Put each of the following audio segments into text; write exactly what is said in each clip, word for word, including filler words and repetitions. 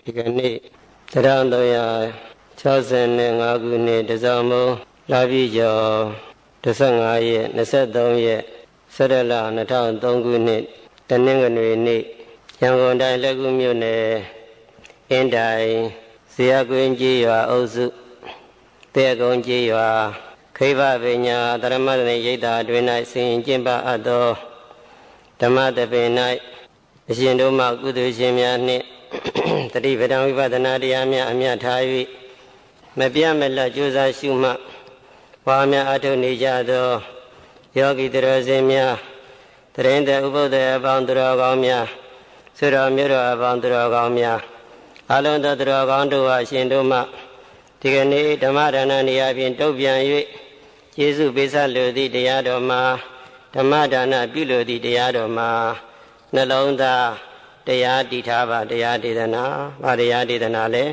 ဒီကနေ့တရံတော်ရ၆၅ခုနှစ်တစောင်းမုံလာပြီကျော်၂၅ရက်၂၃ရက်ဆရလ၂၀၀၃ခုနှစ်တနင်္ဂနွေနေ့ရန်ကုန်တိုင်းလက်ကူမြို့နယ်အင်းတိုင်ဇေယျကွင်းကြီးရွာအုပ်စုတဲကုန်းကြီးရွာခိဗဗေညာဓမ္မသနိရိတ်တာအတွင်၌ဆင်ကျင့်ပအပ်သောဓမ္မတပင်၌အရှင်တို့မှကုသိုလ်ရှင်များနှင့်တတိပဒံဝိပဿနာတရားများအမြတ်ထား၍မပြတ်မလတ်ကြိုးစားရှုမှတ်ပွားများအထောက်နေကြသောယောဂီတော်စင်များတရင်တဲ့ဥပုဒ္ဒေအပေါင်းတော်ကောင်းများဆွေတော်မျိုးတော်အပေါင်းတော်ကောင်းများအလုံးသောတော်ကောင်းတို့ဟာရှင်တို့မှဒီကနေ့ဓမ္မဒါနနေရာဖြင့်တုတ်ပြန်၍ကျေးဇူးပေးဆပ်လိုသည့်တရားတော်မှာဓမ္မဒါနပြုလိုသည့်တရားတော်မှာနှလုံးသားတရားတည်ထားပါတရားဒေသနာဗာတရားဒေသနာလဲ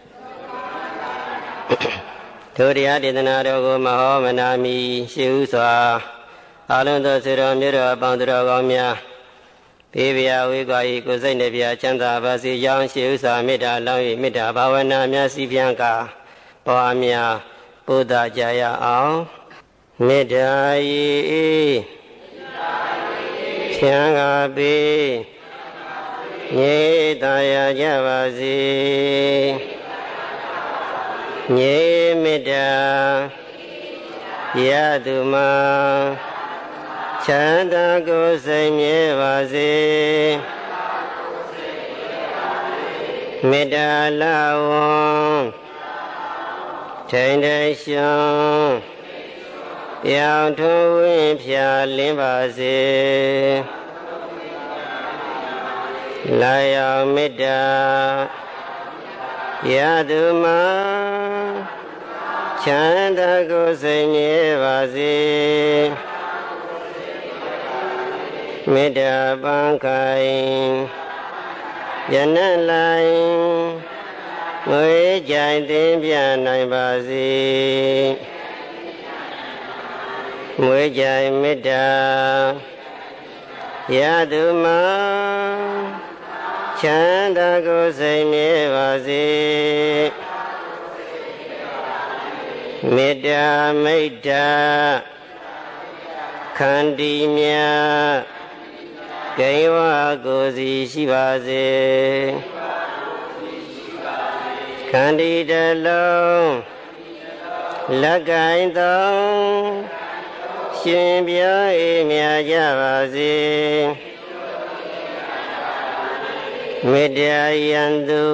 ထိုတရားဒေသနာတော်ကိုမဟောမနာမီရှိဥစွာအလုံးသောဆွေတော်မျိုးတော်အပေါင်းတော်ကောင်းများဘေးဗျာဝေကွာဤကိုယ်စိတ်နှပြချမ်းသာပါစေကြောင်းရှိဥစွာမေတ္တာလောင်း၍မေတ္တာဘာဝနာများစီပြန်းကာပွားများပို့တာကြရအောင်မေတ္တာဤချမ်းသာပေငြိတာရကြပါစေငြိမေတ္တာရတုမာချမ်းသာကိုယ်စိတ်မြဲပါစေမေတ္တာလာဝံထိန်ထိန်ရှောင်းပြောင်းထွန်းဝင်းဖြာလင်းပါစေလာရောက်မေတ္တာရတုမာချမ်းသာကိုယ်စိတ်မြဲပါစေမေတ္တာပန်းခိုင်ယနလိုင်းငွေကြိုင်သိပြနိုင်ပါစေငွေကြိုင်မေတ္တာရတုမာချမ်းသာကိုယ်စိတ်မြဲပါစေမေတ္တာမိတ္တာခန္တီမြတ်ဂိဝကိုယ်စီရှိပါစေခန္တီတလုံးလက်ကင်သောရှင်ပြောအေးမြကြပါစေမေတ္တာယံသူ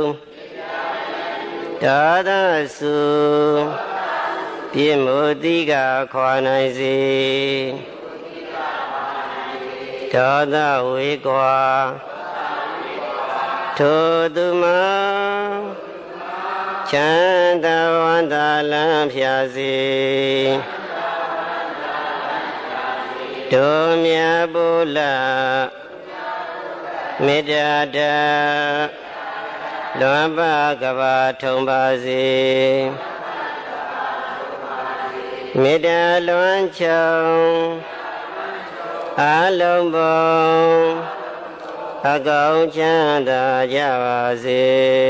ဒါသစုပြည့်မို့တိကခွာနိုင်စေဒေါသဝေကွာထိုသူမှာချမ်းသာဝန္တာလမ်းဖြာစေတို့မြတ်ဘုလားမေတ္တာတလွန်ပါကဘာထုံပါစေမေတ္တာလွန်ချောင်းအလုံးပေါင်းအကောင်ချမ်းသာကြပါစေ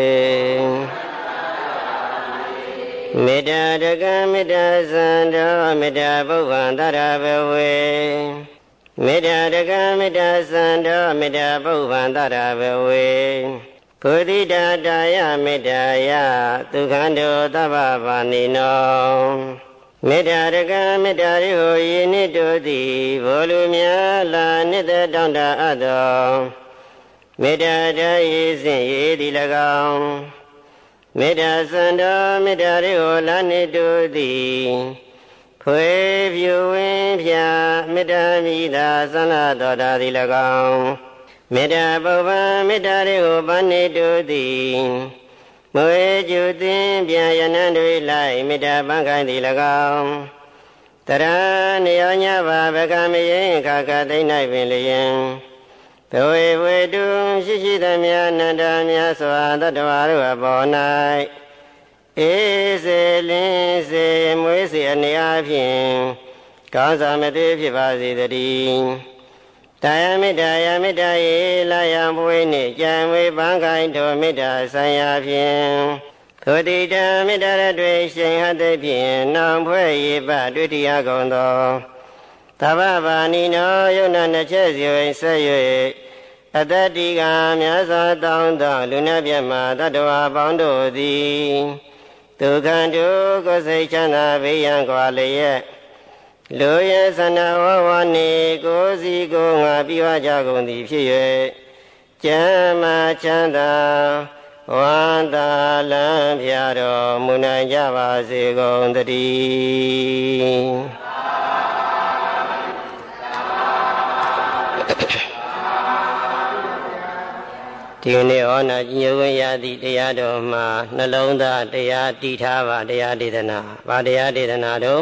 မေတ္တာတကံမေတ္တာစံတော်မေတ္တာပုဗ္ဗံတရဘဝေမေတ္တာတကံမေတ္တာစံတော်မေတ္တာပုဗ္ဗံတရဘဝေဘုဒ္ဓတာတာယမေတ္တာယဒုက္ခန္တောသဗ္ဗဗာနိနောမေတ္တာတကံမေတ္တာရိဟိုယိနိတုတိဘောလူမြာလာနိတတောင်းတအပ်သောမေတ္တာတယေစဉ်ယေတိ၎င်းမေတ္တာစံတော်မေတ္တာရိဟိုလာနိတုတိဖွေပြူဝင်းဖြာမေတ္တာမိသာသန္လာတော်တာသည်၎င်းမေတ္တာပုဗ္ဗံမေတ္တာရိဟိုပဏိတုတိမွေကျူသင်ပြန်ယနံတွေလိုက်မေတ္တာပန်းခိုင်းသည်၎င်းတရဏယောညဘာဗကမယေခါခသိမ့်၌ပင်လျင်ဘဝေဝေတုရှိရှိသမျှနန္ဒမြတ်စွာတတ္တဝါတို့အပေါ်၌အေစေလင်းစေမွေးစေအနေအားဖြင့်ကောင်းစွာမသွေးဖြစ်ပါစေတည်းတာယမေတ္တာယမေတ္တာယေလာယံဘဝေနှင့်ကြံဝေပန်းခိုင်းထိုမေတ္တာဆံရဖြင့်ထိုတိတံမေတ္တာရတွေရှိန်ဟတ်သည်ဖြင့်နောင်ဖွဲ့ရေပတွေ့တရားကုန်သောသဗ္ဗဗာနိနောယုံနာနှစ်ချက်စီဝင်ဆက်၍အတ္တတိကမြတ်စွာတောင်းသောလူနာမြတ်မှာတတ္တဝါပေါင်းတို့သည်ဒုက္ခတုကိုယ်စိတ်ချမ်းသာဘေးရန်ကွာလျက်လူရဲ့ဆန္ဒဝဝနေကိုယ်စီကိုယ်ငါပြီးဝကြကုန်သည်ဖြစ်၍ကျမ်းမာချမ်းသာဝန္တာလံဖြာတော်မူနိုင်ကြပါစေကုန်သတည်းဒီနေ့ဟောနာညဝင်းရသည့်တရားတော်မှာနှလုံးသားတရားတည်ထားပါတရားဒေသနာဗာတရားဒေသနာတော့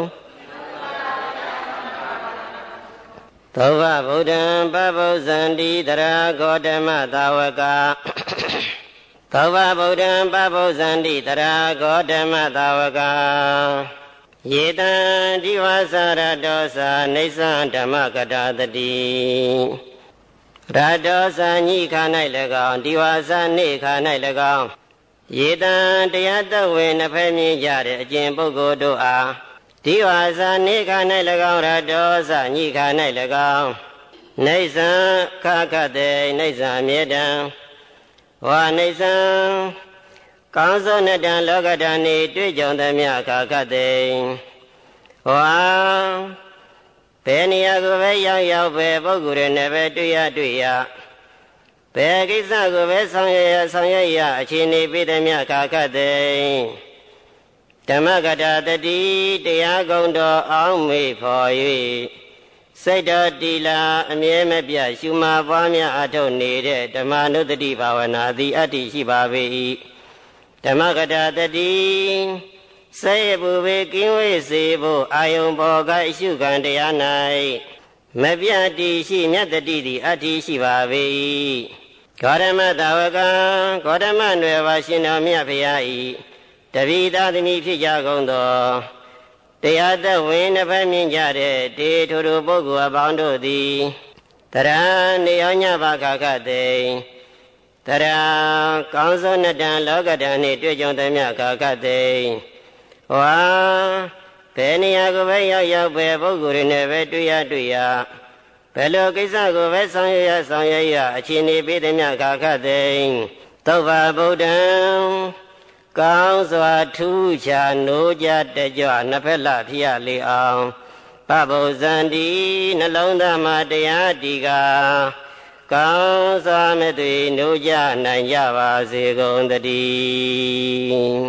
သောဘဗုဒ္ဓံပဗုဇန္တိတရာဂေါတမသာဝကသောဘဗုဒ္ဓံပဗုဇန္တိတရာဂေါတမသာဝကယေတံဒီဝါစာရတောသာနေသံဓမ္မကတာတတိရတောသာညိခာ၌၎င်းဒီဝါစာနေခာ၌၎င်းယေတံတရားတဝေနဖဲမြင်ကြတဲ့အကျင့်ပုဂ္ဂိုလ်တို့အားဒီဝါစာနေခာ၌၎င်းရတောသာညိခာ၌၎င်းနေသံခခတေနေသံအမြဲတံဝါနေသံကောင်းသောနတံလောကဓာနေတွေ့ကြုံသမျှခခတေဝါဘယ်နေရာကိုပဲရောက်ရောက်ပဲပုဂ္ဂိုလ်တွေနဲ့ပဲတွေ့ရတွေ့ရဘယ်ကိစ္စကိုပဲဆောင်ရွက်ရဆောင်ရွက်ရအခြေအနေပြသမျှခါခတ်တဲ့ဓမ္မကတာတတိတရားကုံတော်အောင်မေဖော်၍စိတ်တော်တီလာအမြဲမပြတ်ရှုမှပွားများအထုတ်နေတဲ့ဓမ္မနုတ္တိဘာဝနာသည်အတ္တိရှိပါပေ၏ဓမ္မကတာတတိစေဘုဘေကင်းဝေးစေဖို့အာယုံဘောကအရှုခံတရား၌မပြတ်တည်ရှိမြတ်တတိသည်အတ္တိရှိပါပေ၏ဂေါတမသာဝကဂေါတမနွယ်ပါရှင်တော်မြတ်ဖရာ၏တပိသာသမီဖြစ်ကြကုန်သောတရားသက်ဝင်နှစ်ဖက်မြင်ကြတဲ့တေထိုထိုပုဂ္ဂိုလ်အပေါင်းတို့သည်တရနေရောညပါခခတဲ့တရကောင်းစွာနတံလောကဓာနှင့်တွေ့ကြုံသမျှခခတဲ့ဝါဘယ်နေရာကိုပဲရောက်ရောက်ပဲပုဂ္ဂိုလ်တွေနဲ့ပဲတွေ့ရတွေ့ရဘယ်လိုကိစ္စကိုပဲဆောင်ရွက်ရဆောင်ရွက်ရအခြေအနေပေးသည်မြတ်ခါခတ်သည်သုဘဗုဒ္ဓံကောင်းစွာထူးခြားနိုးကြတကြွနှစ်ဖက်လဖြစ်ရလေအောင်ပဗုဇန္တိနှလုံးသားမှာတရားတည်ကကောင်းစွာမဲ့သွေနိုးကြနိုင်ကြပါစေကုန်သတည်း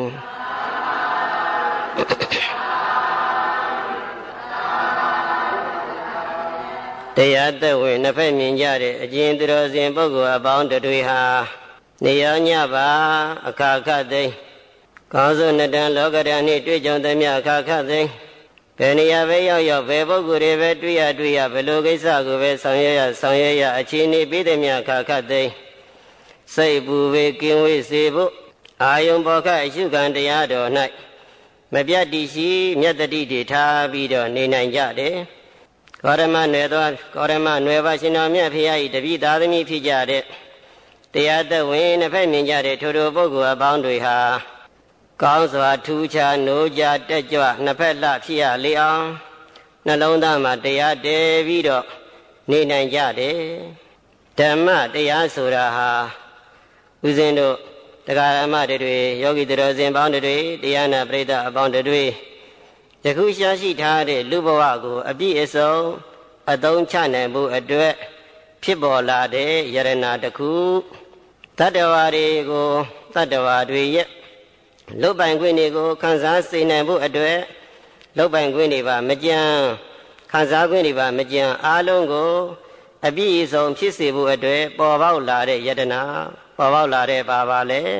တရားသက်ဝင်နှစ်ဖက်မြင်ကြတဲ့အကျဉ်သူတော်စင်ပုဂ္ဂိုလ်အပေါင်းတွေဟာနေရောညပါအခါခတ်သိကောင်းစွာနတံလောကဓာနှင့်တွေ့ကြုံသမျှအခါခတ်သိဘယ်နေရာပဲရောက်ရောက်ဘယ်ပုဂ္ဂိုလ်တွေပဲတွေ့ရတွေ့ရဘယ်လိုကိစ္စကိုပဲဆောင်ရွက်ရဆောင်ရွက်ရအခြေအနေပေးသမျှအခါခတ်သိစိတ်ပူဝေကင်းဝေးစေဖို့အာယုံဘောခအရှုခံတရားတော်၌မပြတ်တည်ရှိမြတ်တတိတွေထားပြီးတော့နေနိုင်ကြတယ်ဂေါတမနွယ်သောဂေါတမနွယ်ပါရှင်တော်မြတ်ဖရာ၏တပည့်သားသမီးဖြစ်ကြတဲ့တရားသက်ဝင်နှစ်ဖက်မြင်ကြတဲ့ထိုထိုပုဂ္ဂိုလ်အပေါင်းတွေဟာကောင်းစွာထူးခြားနိုးကြတက်ကြွနှစ်ဖက်လှဖြစ်ရလေအောင်နှလုံးသားမှာတရားတည်ပြီးတော့နေနိုင်ကြတယ်ဓမ္မတရားဆိုတာဟာဦးဇင်းတို့တရားဓမ္မတွေယောဂီတော်စင်ပေါင်းတွေတရားနာပရိသတ်အပေါင်းတွေယခုရှားရှိထားတဲ့လူဘဝကိုအပြည့်အစုံအသုံးချနိုင်မှုအတွက်ဖြစ်ပေါ်လာတဲ့ယရဏတစ်ခုတတ္တဝါတွေကိုတတ္တဝါတွေရဲ့လုတ်ပိုင်ခွင့်တွေကိုခံစားစေနိုင်မှုအတွက်လုတ်ပိုင်ခွင့်တွေပါမကြမ်းခံစားခွင့်တွေပါမကြမ်းအားလုံးကိုအပြည့်အစုံဖြစ်စေဖို့အတွက်ပေါ်ပေါက်လာတဲ့ယတနာပေါ်ပေါက်လာတဲ့ပါပါလေ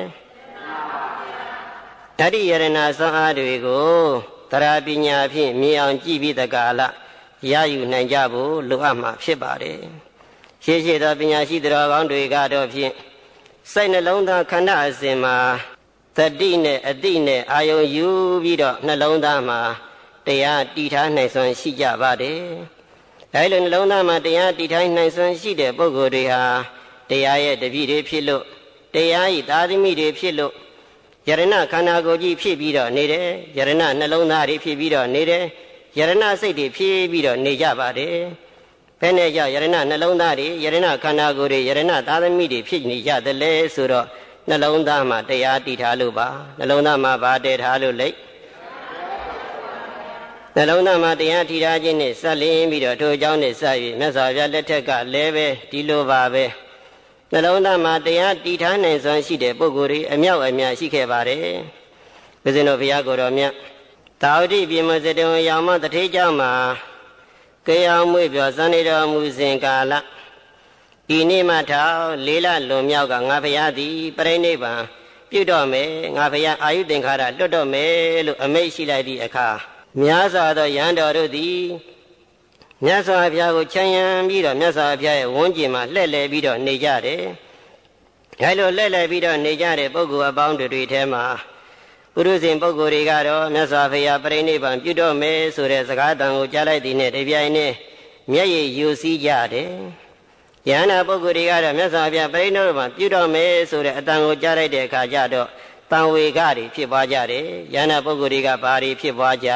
တတိယရဏစွမ်းအားတွေကိုတရားပညာဖြင့်မြင်အောင်ကြည့်ပြီးတကာလရယူနိုင်ကြဖို့လိုအပ်မှာဖြစ်ပါတယ်ရှေးရှေးသောပညာရှိတော်ကောင်းတွေကတော့ဖြင့်စိတ်နှလုံးသားခန္ဓာအစဉ်မှာတတိနဲ့အတိနဲ့အာယုံယူပြီးတော့နှလုံးသားမှာတရားတည်ထားနိုင်စွမ်းရှိကြပါတယ်ဒါလိုနှလုံးသားမှာတရားတည်ထိုင်နိုင်စွမ်းရှိတဲ့ပုဂ္ဂိုလ်တွေဟာတရားရဲ့တပည့်တွေဖြစ်လို့တရားဤသာသမီတွေဖြစ်လို့ယရဏခန္ဓာကိုယ်ကြီးဖြစ်ပြီးတော့နေတယ်ယရဏနှလုံးသားတွေဖြစ်ပြီးတော့နေတယ်ယရဏစိတ်တွေဖြစ်ပြီးတော့နေကြပါတယ်ဘယ်နဲ့ကြောင့်ယရဏနှလုံးသားတွေယရဏခန္ဓာကိုယ်တွေယရဏသာသမီတွေဖြစ်နေကြတယ်လဲဆိုတော့နှလုံးသားမှာတရားတည်ထားလို့ပါနှလုံးသားမှာဗာတည်ထားလို့လေနှလုံးသားမှာတရားထီထားခြင်းနဲ့ဆက်လင်းပြီးတော့ထိုအကြောင်းနဲ့ဆက်၍မြတ်စွာဘုရားလက်ထက်ကလည်းပဲဒီလိုပါပဲနှလုံးသားမှာတရားတည်ထားနိုင်စွမ်းရှိတဲ့ပုဂ္ဂိုလ်တွေအမြောက်အများရှိခဲ့ပါတယ်။ဦးဇင်းတို့ဘုရားကိုယ်တော်မြတ်သာဝတိပြည်မစတုံရောင်မတထေးเจ้าမှာကြေအောင်မွေးပြောစံနေတော်မူစဉ်ကာလဤနေ့မှထောင်လေးလလွန်မြောက်ကငါဘုရားသည်ပြိဋိဘံပြုတော့မယ်ငါဘုရားအာယုသင်္ခါရလွတ်တော့မယ်လို့အမိန့်ရှိလိုက်သည့်အခါများစွာသောယန္တော်တို့သည်မြတ်စွာဘုရားကိုချမ်းရံပြီးတော့မြတ်စွာဘုရားရဲ့ဝန်းကျင်မှာလှည့်လည်ပြီးတော့နေကြတယ်။အဲလိုလှည့်လည်ပြီးတော့နေကြတဲ့ပုဂ္ဂိုလ်အပေါင်းတွေထဲမှာပုရုဇဉ်ပုဂ္ဂိုလ်တွေကတော့မြတ်စွာဘုရားပြိဋိဘံပြုတော့မယ်ဆိုတဲ့စကားတန်ကိုကြားလိုက်သည်နဲ့တပြိုင်နက်မျက်ရည်ယိုစီးကြတယ်။ယန္တာပုဂ္ဂိုလ်တွေကတော့မြတ်စွာဘုရားပြိဋိဘံပြုတော့မယ်ဆိုတဲ့အတန်ကိုကြားလိုက်တဲ့အခါကျတော့တန်ဝေကတွေဖြစ်ပွားကြတယ်။ယန္တာပုဂ္ဂိုလ်တွေကဘာတွေဖြစ်ပွားကြ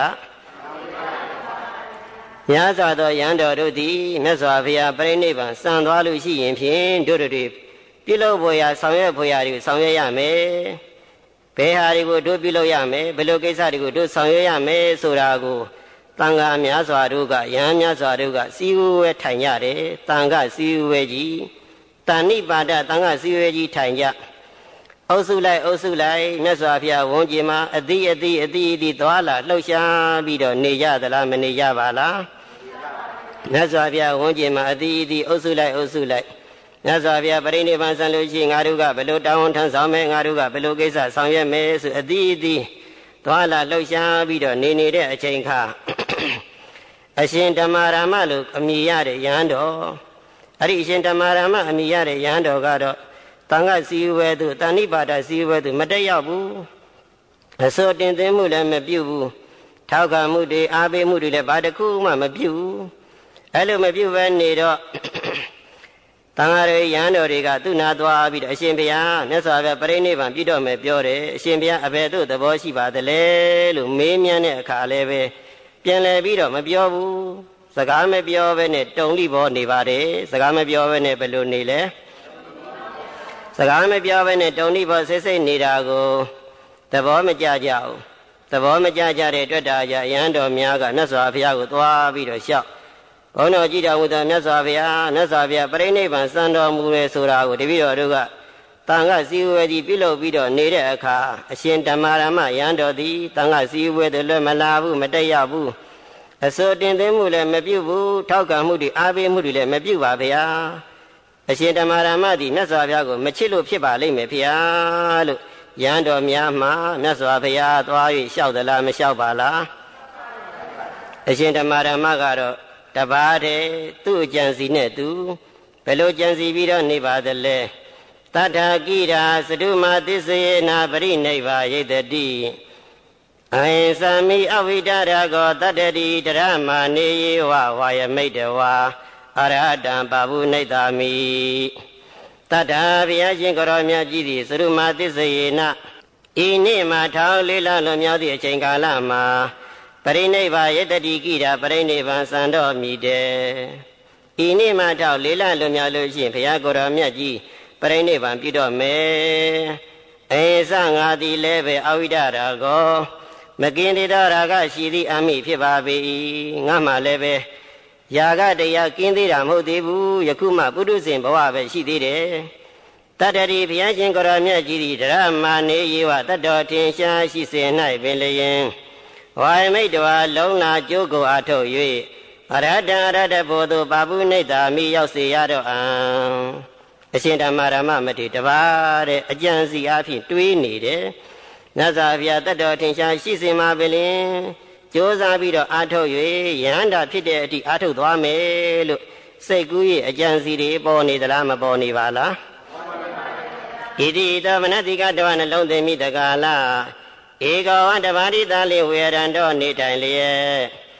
များစွာသောယန္တော်တို့သည်မြတ်စွာဘုရားပြိဋိဘံစံသွားလို့ရှိရင်ဖြင့်တို့တို့တွေပြုလုပ်ဖို့ရာဆောင်ရွက်ဖို့ရာတွေကိုဆောင်ရွက်ရမယ်ဘယ်ဟာတွေကိုတို့ပြုလုပ်ရမယ်ဘယ်လိုကိစ္စတွေကိုတို့ဆောင်ရွက်ရမယ်ဆိုတာကိုတန်ခါများစွာတို့ကယဟန်များစွာတို့ကစီဝဲထိုင်ကြတယ်တန်ခါစီဝဲကြီးတဏိပါဒတန်ခါစီဝဲကြီးထိုင်ကြအုပ်စုလိုက်အုပ်စုလိုက်မြတ်စွာဘုရားဝန်းကျင်မှာအတိအတိအတိအတိသွားလာလှုပ်ရှားပြီးတော့နေကြသလားမနေကြပါလားမြတ်စွာဘုရားဝန်းကျင်မှာအတိအတိအုပ်စုလိုက်အုပ်စုလိုက်မြတ်စွာဘုရားပြိဋိဘံဆံလို့ရှိရင်ငါတို့ကဘယ်လိုတောင်းဝန်ထမ်းဆောင်မယ်ငါတို့ကဘယ်လိုကိစ္စဆောင်ရွက်မယ်ဆိုအတိအတိသွားလာလှုပ်ရှားပြီးတော့နေနေတဲ့အချိန်ခါအရှင်ဓမ္မရာမလို့အမည်ရတဲ့ယဟန်တော်အဲ့ဒီအရှင်ဓမ္မရာမအမည်ရတဲ့ယဟန်တော်ကတော့တန်ခါစီဝဲသူတဏိပါဒစီဝဲသူမတက်ရောက်ဘူးအစိုးတင်သွင်းမှုလည်းမပြုဘူးထောက်ခံမှုတွေအားပေးမှုတွေလည်းဘာတစ်ခုမှမပြုဘူးအဲ့လိုမပြုဘဲနေတော့တန်ခါရယဟန်တော်တွေကသူ့နာသွားပြီးတော့အရှင်ဘုရားမြတ်စွာဘုရားပြိဋိဘံပြုတော့မယ်ပြောတယ်အရှင်ဘုရားအဘယ်သို့သဘောရှိပါသလဲလို့မေးမြန်းတဲ့အခါလည်းပဲပြန်လည်ပြီးတော့မပြောဘူးစကားမပြောဘဲနဲ့တုံလိဘောနေပါတယ်စကားမပြောဘဲနဲ့ဘယ်လိုနေလဲစကားမပြောဘဲနဲ့တုံလိဘောဆိတ်ဆိတ်နေတာကိုသဘောမကျကြဘူးသဘောမကျကြတဲ့အတွက်ဒါကြယဟန်တော်များကမြတ်စွာဘုရားကိုသွားပြီးတော့လျှောက်ဘုန်းတော်ကြည်တော်မူသောမြတ်စွာဘုရားမြတ်စွာဘုရားပြိဋိဘံစံတော်မူရဲဆိုတာကိုတပည့်တော်တို့ကတန်ခါစီဝဲကြီးပြုလုပ်ပြီးတော့နေတဲ့အခါအရှင်ဓမ္မရမယဟန်တော်သည်တန်ခါစီဝဲတယ်လည်းမလာဘူးမတက်ရဘူးအစိုးတင်သွင်းမှုလည်းမပြုဘူးထောက်ခံမှုတွေအားပေးမှုတွေလည်းမပြုပါဗျာအရှင်ဓမ္မရမသည်မြတ်စွာဘုရားကိုမချစ်လို့ဖြစ်ပါလိမ့်မယ်ဗျာလို့ယဟန်တော်များမှာမြတ်စွာဘုရားသွား၍လျှောက်သလားမလျှောက်ပါလားအရှင်ဓမ္မရမကတော့တပါးတည်းသူ့အကြံစီနဲ့သူဘယ်လိုကြံစီပြီးတော့နေပါသလဲတထာကိရာသတုမသစ္စယေနာပရိနိဗ္ဗာယိတတိအဟိသမိအဝိဒရာကောတတ္တိတရမနေယေဝဝါယမိတဝါအရဟတံပါဘူးနိတ္တာမိတထာဘုရားရှင်ကိုရောမြတ်ကြီးသည်သတုမသစ္စယေနဤနေ့မှာထောင်လေးလလွန်မြောက်သည့်အချိန်ကာလမှာပရိနိဗ္ဗာယတတိကိရာပရိနိဗ္ဗာန်စံတော်မူတယ်ဤနေ့မှတော့လေးလလွန်မြောက်လို့ရှိရင်ဘုရားကိုယ်တော်မြတ်ကြီးပရိနိဗ္ဗာန်ပြုတော့မယ်အေသငါသည်လည်းပဲအဝိဒရာကောမကင်းသေးသောရာဂရှိသည့်အမိဖြစ်ပါပေ၏ငါမှလည်းပဲယာဂတရားကင်းသေးတာမဟုတ်သေးဘူးယခုမှပုထုဇဉ်ဘဝပဲရှိသေးတယ်တတ္တရိဘုရားရှင်ကိုယ်တော်မြတ်ကြီးသည်ဓမ္မနေယေဝတတ္တောထင်ရှားရှိစေ၌ပင်လျင်ဝါယမိတ်တော်လုံးလာကျိုးကိုအထုတ်၍အရဟတံအရဟတဘောသူပါပုနိတ္တာမိရောက်စေရတော့အံအရှင်ဓမ္မရမမထေရတပါးတဲ့အကြံစီအဖြစ်တွေးနေတယ်နတ်စွာဘုရားတတ်တော်ထင်ရှားရှိစေမှာပဲလင်ကြိုးစားပြီးတော့အထုတ်၍ယဟန္တာဖြစ်တဲ့အထိအထုတ်သွားမယ်လို့စိတ်ကူးရဲ့အကြံစီတွေပေါ်နေသလားမပေါ်နေပါလားဣတိတောမနတိကတောနှလုံးသွင်းမိတကာလဧကောဝတ္တပါတိသာလိဝေရံတော်နေတိုင်လျက်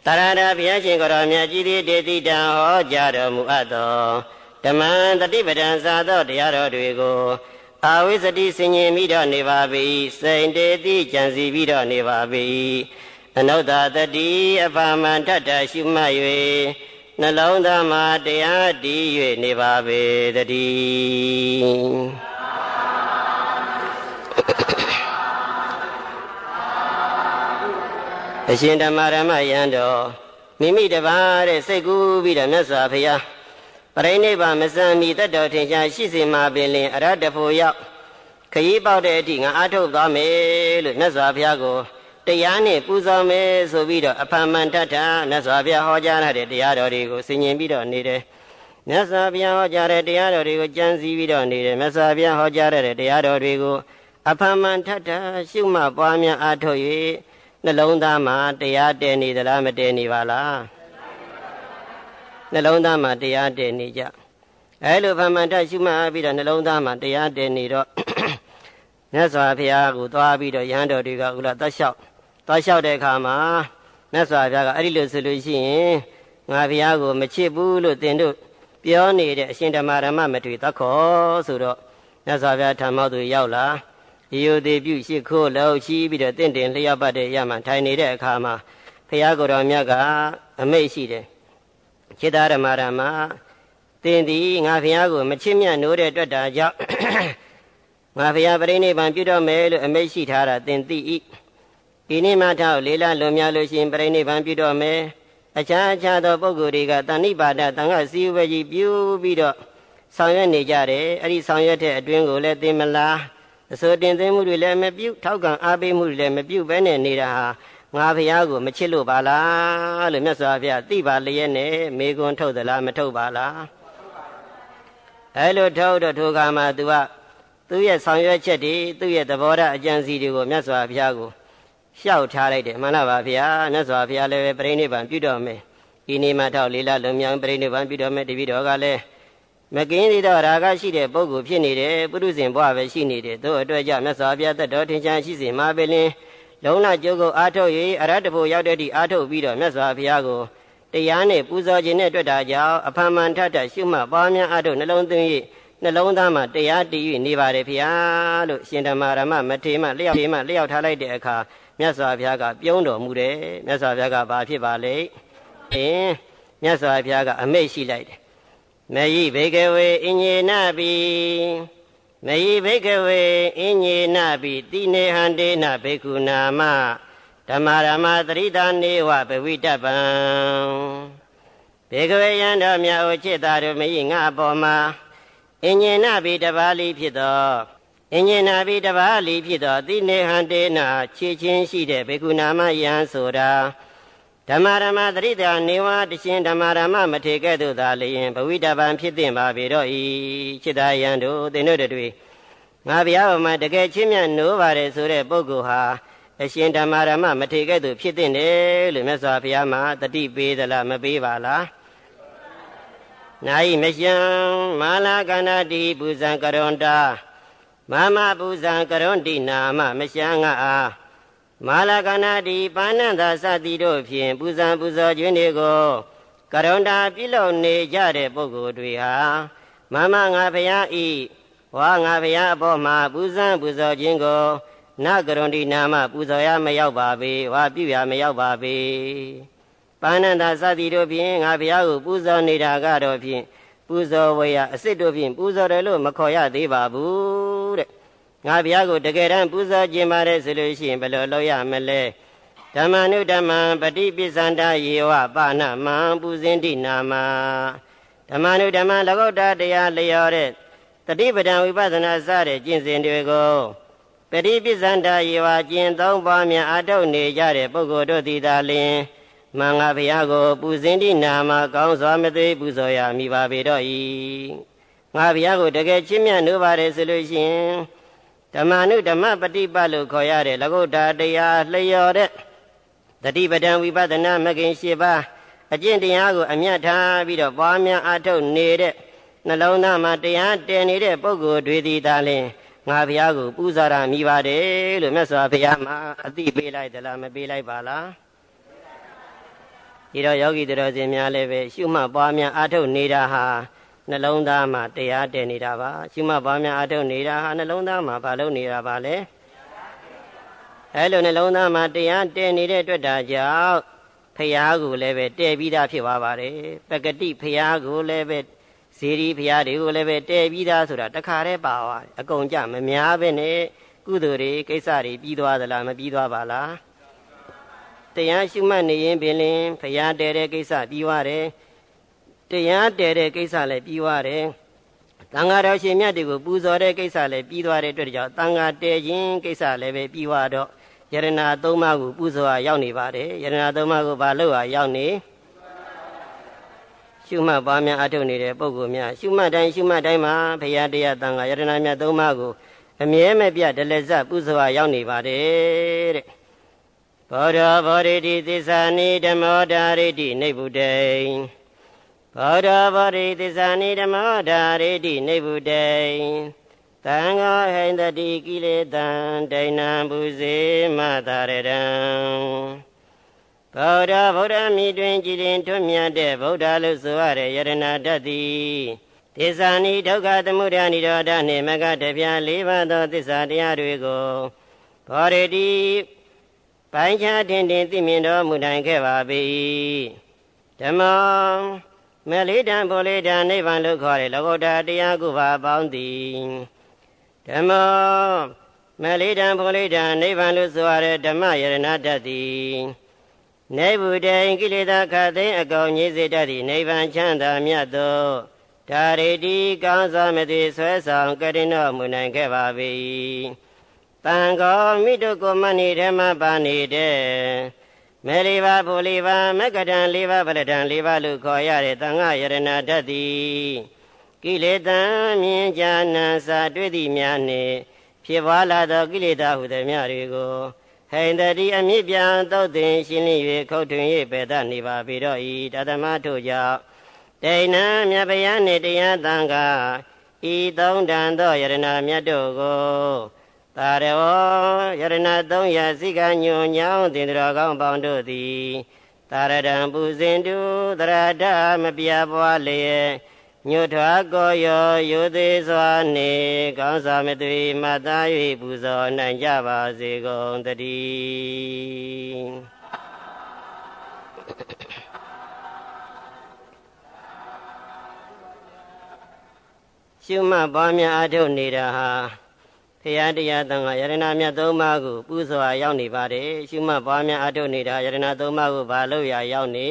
တရဏဘုရားရှင်ကိုရောမြတ်ကြီးသည်ဒေတိတံဟောကြားတော်မူအပ်သောဓမ္မတတိပဒံစာသောတရားတော်တွေကိုအာဝိစတိဆင်ញင်ပြီးတော့နေပါပြီစိန်တေတိကြံစီပြီးတော့နေပါပြီအနုတ္တတတိအဖာမန္တတရှုမှတ်၍နှလုံးသားမှာတရားတည်၍နေပါပေတည်းအရှင်ဓမ္မရမယံတော်မိမိတပါးတဲ့စိတ်ကူးပြီးတော့မြတ်စွာဘုရားပရိနိဗ္ဗာန်မစံမီတတ်တော်ထင်ရှားရှိစေမှာပင်လင်အရဟတဖို့ရောက်ခရီးပေါက်တဲ့အထိငါအားထုတ်သွားမယ်လို့မြတ်စွာဘုရားကိုတရားနဲ့ပူဇော်မယ်ဆိုပြီးတော့အဖန်မှန်တတ်တာမြတ်စွာဘုရားဟောကြားတဲ့တရားတော်တွေကိုဆင်ញင်ပြီးတော့နေတယ်မြတ်စွာဘုရားဟောကြားတဲ့တရားတော်တွေကိုကြံစည်ပြီးတော့နေတယ်မြတ်စွာဘုရားဟောကြားတဲ့တရားတော်တွေကိုအဖန်မှန်တတ်တာရှုမှတ်ပွားများအားထုတ်၍နှလုံးသားမှာတရားတည်နေသလားမတည်နေပါလားနှလုံးသားမှာတရားတည်နေကြအဲလိုဖန်မှန်တတ်ရှုမှတ်ပြီးတော့နှလုံးသားမှာတရားတည်နေတော့မြတ်စွာဘုရားကိုသွားပြီးတော့ယဟန်တော်တွေကဥလာတက်လျှောက်သွားလျှောက်တဲ့အခါမှာမြတ်စွာဘုရားကအဲ့ဒီလိုဆိုလို့ရှိရင်ငါဘုရားကိုမချစ်ဘူးလို့သင်တို့ပြောနေတဲ့အရှင်ဓမ္မရမမတွေ့သခောဆိုတော့မြတ်စွာဘုရားထံမောက်သူရောက်လာရေယိုသေးပြုရှိခိုးလောက်ရှိပြီးတော့တင့်တယ်လျှောက်ပတ်တဲ့ရမှထိုင်နေတဲ့အခါမှာဘုရားကိုယ်တော်မြတ်ကအမိတ်ရှိတယ်จิตဓမ္မရမသင်သည်ငါဘုရားကိုမချစ်မြတ်နိုးတဲ့အတွက်တာကြောင့်ငါဘုရားပြိဋိဘံပြုတော်မယ်လို့အမိတ်ရှိထားတာသင်သိ၏ဒီနေ့မှထောက်လေးလာလွန်များလို့ရှိရင်ပြိဋိဘံပြုတော်မယ်အခြားအခြားသောပုဂ္ဂိုလ်တွေကတဏိပါဒတန်ခါစည်းဝေးကြီးပြုပြီးတော့ဆောင်ရွက်နေကြတယ်အဲ့ဒီဆောင်ရွက်တဲ့အတွင်းကိုလည်းသိမလားအစိုးတင်သိမှုတွေလည်းမပြုထောက်ကံအားပေးမှုတွေလည်းမပြုဘဲနဲ့နေတာဟာငါဘုရားကိုမချစ်လို့ပါလားလို့မြတ်စွာဘုရားသိပါလျက်နဲ့မေကွန်းထုတ်သလားမထုတ်ပါလားအဲ့လိုထုတ်တော့ထိုကမှာ तू ကသူ့ရဲ့ဆောင်ရွက်ချက်တွေသူ့ရဲ့သဘောထားအကြံစီတွေကိုမြတ်စွာဘုရားကိုလျှောက်ထားလိုက်တယ်မှန်လားပါဗျာမြတ်စွာဘုရားလည်းပဲပြိဋိဘံပြုတော်မယ်ဒီနေ့မှထောက်လေးလာလုံးမြောင်ပြိဋိဘံပြုတော်မယ်တပည့်တော်ကလည်းမကင်းသေးတော့ရာဂရှိတဲ့ပုဂ္ဂိုလ်ဖြစ်နေတယ်ပုရုဇဉ်ဘဝပဲရှိနေတယ်တို့အတွက်ကြောင့်မြတ်စွာဘုရားတတ်တော်ထင်ရှားရှိစေမှာပဲလင်လုံးလကျုပ်ကိုအားထုတ်၍အရဟတဖို့ရောက်တဲ့ဒီအားထုတ်ပြီးတော့မြတ်စွာဘုရားကိုတရားနဲ့ပူဇော်ခြင်းနဲ့တွေ့တာကြောင့်အဖန်မှန်ထထရှုမှတ်ပွားများအားထုတ်နှလုံးသွင်း၍နှလုံးသားမှာတရားတည်၍နေပါတယ်ဖေဟာလို့ရှင်ဓမ္မရမမထေမလျှောက်ထေမလျှောက်ထားလိုက်တဲ့အခါမြတ်စွာဘုရားကပြုံးတော်မူတယ်မြတ်စွာဘုရားကဘာဖြစ်ပါလဲအင်းမြတ်စွာဘုရားကအမိတ်ရှိလိုက်တယ်မေယိဘေကဝေအင်ညေနပိမေယိဘေကဝေအင်ညေနပိတိနေဟံတေနဘေကုနာမဓမ္မရမသရိတာနေဝဘဝိတပံဘေကဝေယံတော်မြတ်အိုจิตသားတို့မေယိငါအပေါ်မှာအင်ညေနပိတပါဠိဖြစ်သောအင်ညေနပိတပါဠိဖြစ်သောတိနေဟံတေနခြေချင်းရှိတဲ့ဘေကုနာမယံဆိုတာဓမ္မရမသရိတာနေဝတရှင်ဓမ္မရမမထေကဲ့သို့သာလျင်ဘဝိတပံဖြစ်တင်ပါပေတော့ဤจิตသားယံတို့သင်တို့တွေငါဘုရားဘာမှတကယ်ချင်းမြတ်နိုးပါတယ်ဆိုတဲ့ပုဂ္ဂိုလ်ဟာအရှင်ဓမ္မရမမထေကဲ့သို့ဖြစ်တင်တယ်လို့မြတ်စွာဘုရားမှာတတိပေးသလားမပေးပါလားနာယိမရှံမာလာကန္နာတိပူဇံကရွန်တာမမပူဇံကရွန်တိနာမမရှံငါအားမာလာကနာတိပါဏန္တာစသည်တို့ဖြင့်ပူဇံပူဇော်ခြင်းတွေကိုကရုဏာပြုလုပ်နေကြတဲ့ပုဂ္ဂိုလ်တွေဟာမမငါဘုရားဤဝါငါဘုရားအပေါ်မှာပူဇံပူဇော်ခြင်းကိုနကရုဏတိနာမပူဇော်ရမရောက်ပါပေဝါပြုရမရောက်ပါပေပါဏန္တာစသည်တို့ဖြင့်ငါဘုရားကိုပူဇော်နေတာကတော့ဖြင့်ပူဇော်ဝေယအစစ်တို့ဖြင့်ပူဇော်တယ်လို့မခေါ်ရသေးပါဘူးတဲ့ငါဘုရားကိုတကယ်တမ်းပူဇော်ခြင်းပါတယ်ဆိုလို့ရှိရင်ဘယ်လိုလုပ်ရမလဲဓမ္မနုဓမ္မံပฏิပိစ္ဆန္ဒယေဝပါဏမံပူဇင်တိနာမဓမ္မနုဓမ္မလကုတ္တတရားလျော်တဲ့တတိပဒံဝိပဿနာစတဲ့ကျင့်စဉ်တွေကိုပฏิပိစ္ဆန္ဒယေဝကျင့်သုံးပါးများအထုတ်နေကြတဲ့ပုဂ္ဂိုလ်တို့သည်သာလျှင်မင်္ဂဘုရားကိုပူဇင်တိနာမကောင်းစွာမသွေးပူဇော်ရမိပါပေတော့၏ငါဘုရားကိုတကယ်ချစ်မြတ်နိုးပါတယ်ဆိုလို့ရှိရင်ဓမ္မနုဓမ္မပฏิပတ်လို့ခေါ်ရတဲ့လကုတ္တတရားလျော်တဲ့တတိပဒံဝိပဿနာမဂ်ခင်၈ပါးအကျင့်တရားကိုအမြတ်ထားပြီးတော့ပွားများအားထုတ်နေတဲ့နှလုံးသားမှာတရားတည်နေတဲ့ပုဂ္ဂိုလ်တွေသည်သာလျှင်ငါဘုရားကိုပူဇော်ရမိပါတယ်လို့မြတ်စွာဘုရားမှာအသိပေးလိုက်သလားမပေးလိုက်ပါလားဒီတော့ယောဂီတော်စင်များလည်းပဲရှုမှတ်ပွားများအားထုတ်နေတာဟာနှလုံးသားမှာတရားတည်နေတာပါရှုမှတ်ပွားများအားထုတ်နေတာဟာနှလုံးသားမှာဘာလို့နေတာပါလဲအဲလိုနှလုံးသားမှာတရားတည်နေတဲ့အတွက်ဒါကြောင့်ဖရာကိုလည်းပဲတည်ပြီးသားဖြစ်သွားပါတယ်ပဂတိဖရာကိုလည်းပဲဇေဒီဖရာတွေကိုလည်းပဲတည်ပြီးသားဆိုတာတခါတည်းပါသွားအကုန်ကြမများပဲနဲ့ကုသိုလ်တွေကိစ္စတွေပြီးသွားသလားမပြီးသွားပါလားတရားရှုမှတ်နေရင်ပင်လင်ဖရာတည်တဲ့ကိစ္စပြီးသွားတယ်တရားတည်တဲ့ကိစ္စလည်းပြီးသွားတယ်သံဃာတော်ရှင်မြတ်တွေကိုပူဇော်တဲ့ကိစ္စလည်းပြီးသွားတဲ့အတွက်ကြောင့်သံဃာတည်ခြင်းကိစ္စလည်းပဲပြီးသွားတော့ယရဏသုံးပါးကိုပူဇော်ရရောက်နေပါတယ်ယရဏသုံးပါးကိုဘာလို့ရရောက်နေရှုမှတ်ပါများအထုတ်နေတဲ့ပုဂ္ဂိုလ်များရှုမှတ်တိုင်းရှုမှတ်တိုင်းမှာဘုရားတရားသံဃာယရဏမြတ်သုံးပါးကိုအမြဲမပြတ်ဒလဇပူဇော်ရရောက်နေပါတယ်တဲ့ဘောဓဘောဓိတိသစ္စာနိဓမ္မောဓာရိတိနိဗ္ဗုတေဘောဓဘောဓိသစ္စာနိဓမ္မောဓာရိတိနိဗ္ဗုတေသံဃာဟိန္တိကိလေသာဒိဏံပုဇေမသာရတံဗုဒ္ဓဗုဒ္ဓမိတွင်ကြည်လင်ထွတ်မြတ်တဲ့ဗုဒ္ဓလို့ဆိုရတဲ့ယရဏတတ်သည်သစ္စာနိဒုက္ခသမုဒယနိရောဓနှင့်မဂ္ဂတပြားလေးပါးသောသစ္စာတရားတွေကိုဘောရတိပိုင်းခြားတင်တင်သိမြင်တော်မူနိုင်ခဲ့ပါ၏ဓမ္မမလေးတံဘောလေးတံနိဗ္ဗာန်လို့ခေါ်တဲ့လောကုတ္တရာတရားကိုပါပေါင်းသည်ဓမ္မမလေးတံဘောလေးတံနိဗ္ဗာန်လို့ဆိုရတဲ့ဓမ္မယရဏတတ်သည်နိဗ္ဗုတေကိလေသာခသိအကောင်ကြီးစေတတ်သည့်နိဗ္ဗာန်ချမ်းသာမြတ်သောဒါရတိကောင်းစွာမသိဆွဲဆောင်ကရင်တော်မူနိုင်ခဲ့ပါ၏တန်ခေါ်မိတုကိုမဏိဓမ္မပါနေတဲ့မေလေးပါဘူလေးပါမက္ကတံလေးပါပရဒံလေးပါလို့ခေါ်ရတဲ့သံဃာယရဏတတ်သည်ကိလေသာမြင်ကြနံစာတွေ့သည့်များနှင့်ဖြစ်ပွားလာသောကိလေသာဟုသည်များတွေကိုဟိန္တိအမြင့်ပြန်သုတ်သင်ရှင်းလင်း၍ခုတ်ထွင်၍ပေတနေပါပေတော့ဤတသမထို့ကြောင့်ဒိဏမြတ်ဗျာနှင့်တရားသံဃာဤသုံးတန်သောယရဏမြတ်တို့ကိုသာရဝယရဏသုံးရာစိကညွန်ညောင်းတင်တော်ကောင်းပေါင်းတို့သည်သာရတံပူဇင်တုသရဒမပြပွားလျက်ညွတ်ထွားကိုရောယုသေးစွာနေကောင်းစွာမသွေမှတ်သား၍ပူဇော်နိုင်ကြပါစေကုန်သတည်းရှုမှတ်ပွားများအားထုတ်နေတာဟာဘုရားတရားသံဃာယရဏမြတ်သုံးပါးကိုပူဇော်ရောက်နေပါတယ်ရှုမှတ်ပွားများအားထုတ်နေတာယရဏသုံးပါးကိုဘာလို့ရရောက်နေ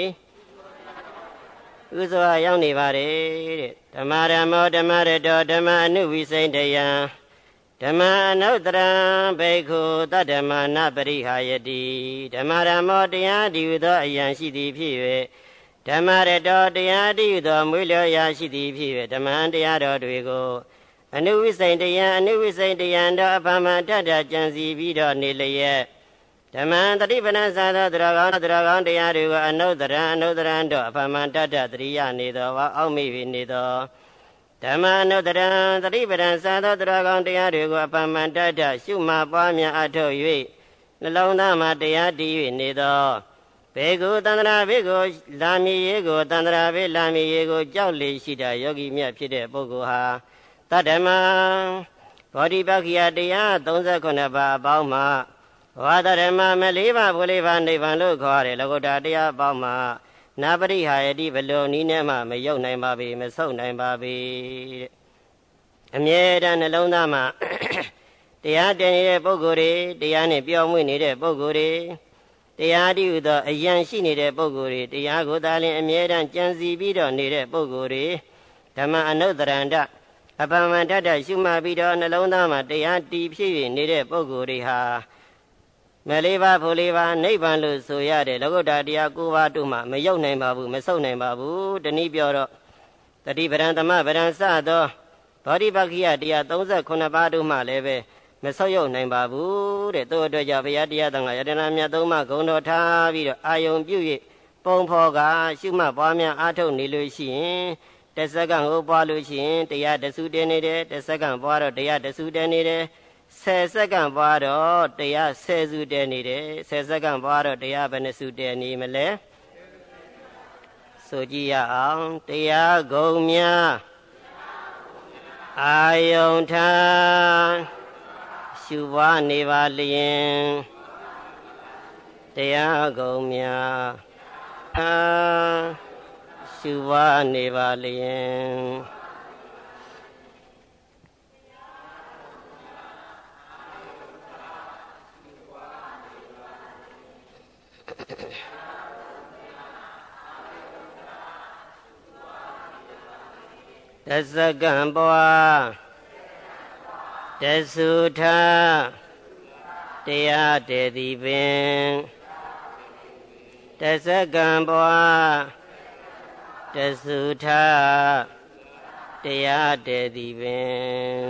ဥစွာရောက်နေပါတယ်တဲ့ဓမ္မရမောဓမ္မရတောဓမ္မအနုဝိစိန်တယံဓမ္မအနုတ္တရံဘိက္ခုတတ္တမနာပရိဟာယတိဓမ္မရမောတရားတည်ဟုသောအယံရှိသည်ဖြစ်၍ဓမ္မရတောတရားတည်ဟုသောမွေးလျော်ရာရှိသည်ဖြစ်၍ဓမ္မတရားတော်တွေကိုအနုဝိစိန်တယံအနုဝိစိန်တယံတော့အဖမတတ္တကြံစီပြီးတော့နေလျက်ဓမ္မတတိပဏ္ဏသာသောတရားကောင်းတရားကောင်းတရားတွေကိုအနုတ္တရံအနုတ္တရံတော့အဖမတတ္တတရိယနေသောဝါအောက်မိပြီနေသောဓမ္မအနုတ္တရံတတိပဏ္ဏသာသောတရားကောင်းတရားတွေကိုအဖမတတ္တရှုမှပွားများအထုတ်၍နှလုံးသားမှာတရားတည်၍နေသောဘေကုတန္တရာဘေကိုလာမီရေကိုတန္တရာဘေလာမီရေကိုကြောက်လေရှိတာယောဂီမြတ်ဖြစ်တဲ့ပုဂ္ဂိုလ်ဟာတတ္တမဘောဓိပက္ခိယတရားသုံးဆယ်ခုနှစ်ပါးအပေါင်းမှာဝါဒရမမလေးပါးဘုလေးပါးနိဗ္ဗာန်လို့ခေါ်ရတယ်လောကုတ္တတရားအပေါင်းမှာနာပရိဟာယတိဘလို့နီးနဲ့မှမရောက်နိုင်ပါပေမဆုတ်နိုင်ပါပေတဲ့အမြဲတမ်းနှလုံးသားမှာတရားတည်နေတဲ့ပုဂ္ဂိုလ်တွေတရားနဲ့ပြောင်းမွေ့နေတဲ့ပုဂ္ဂိုလ်တွေတရားတည်ဟူသောအယံရှိနေတဲ့ပုဂ္ဂိုလ်တွေတရားကိုသာလျှင်အမြဲတမ်းကြံစည်ပြီးတော့နေတဲ့ပုဂ္ဂိုလ်တွေဓမ္မအနုတ္တရန္တအပမတ္တရှုမှတ်ပြီးတော့နှလုံးသားမှာတရားတည်ဖြစ်၍နေတဲ့ပုဂ္ဂိုလ်တွေဟာမလေးပါဖို့လေးပါနိဗ္ဗာန်လို့ဆိုရတဲ့လောကုတ္တတရား၉ပါးတို့မှမရောက်နိုင်ပါဘူးမဆုတ်နိုင်ပါဘူးတနည်းပြောတော့တတိပဒံသမပဒံစသောဘောဓိပက္ခိယတရား၃၉ပါးတို့မှလည်းပဲမဆုတ်ရောက်နိုင်ပါဘူးတဲ့သို့အတွက်ကြောင့်ဘုရားတရားသံဃာယတနာမြတ်သုံးပါးဂုဏ်တော်ထားပြီးတော့အာယုံပြု၍ပုံဖော်ကရှုမှတ်ပွားများအားထုတ်နေလို့ရှိရင်တစ်စက္ကန့်ကိုပွားလို့ရှိရင်တရားတစုတည်းနေတယ်တစ်စက္ကန့်ပွားတော့တရားတစုတည်းနေတယ်ဆယ်စက္ကန့်ပွားတော့တရားဆယ်စုတည်းနေတယ်ဆယ်စက္ကန့်ပွားတော့တရားဘယ်နှစုတည်းနေမလဲဆိုကြည်ရအောင်တရားဂုဏ်များအာယုန်ထားရှုပွားနေပါလျင်တရားဂုဏ်များအာရှုပွားနေပါလျင်တသကံပွားတသုထတရားတည်သည်ပင်တသကံပွားတသုထတရားတည်သည်ပင်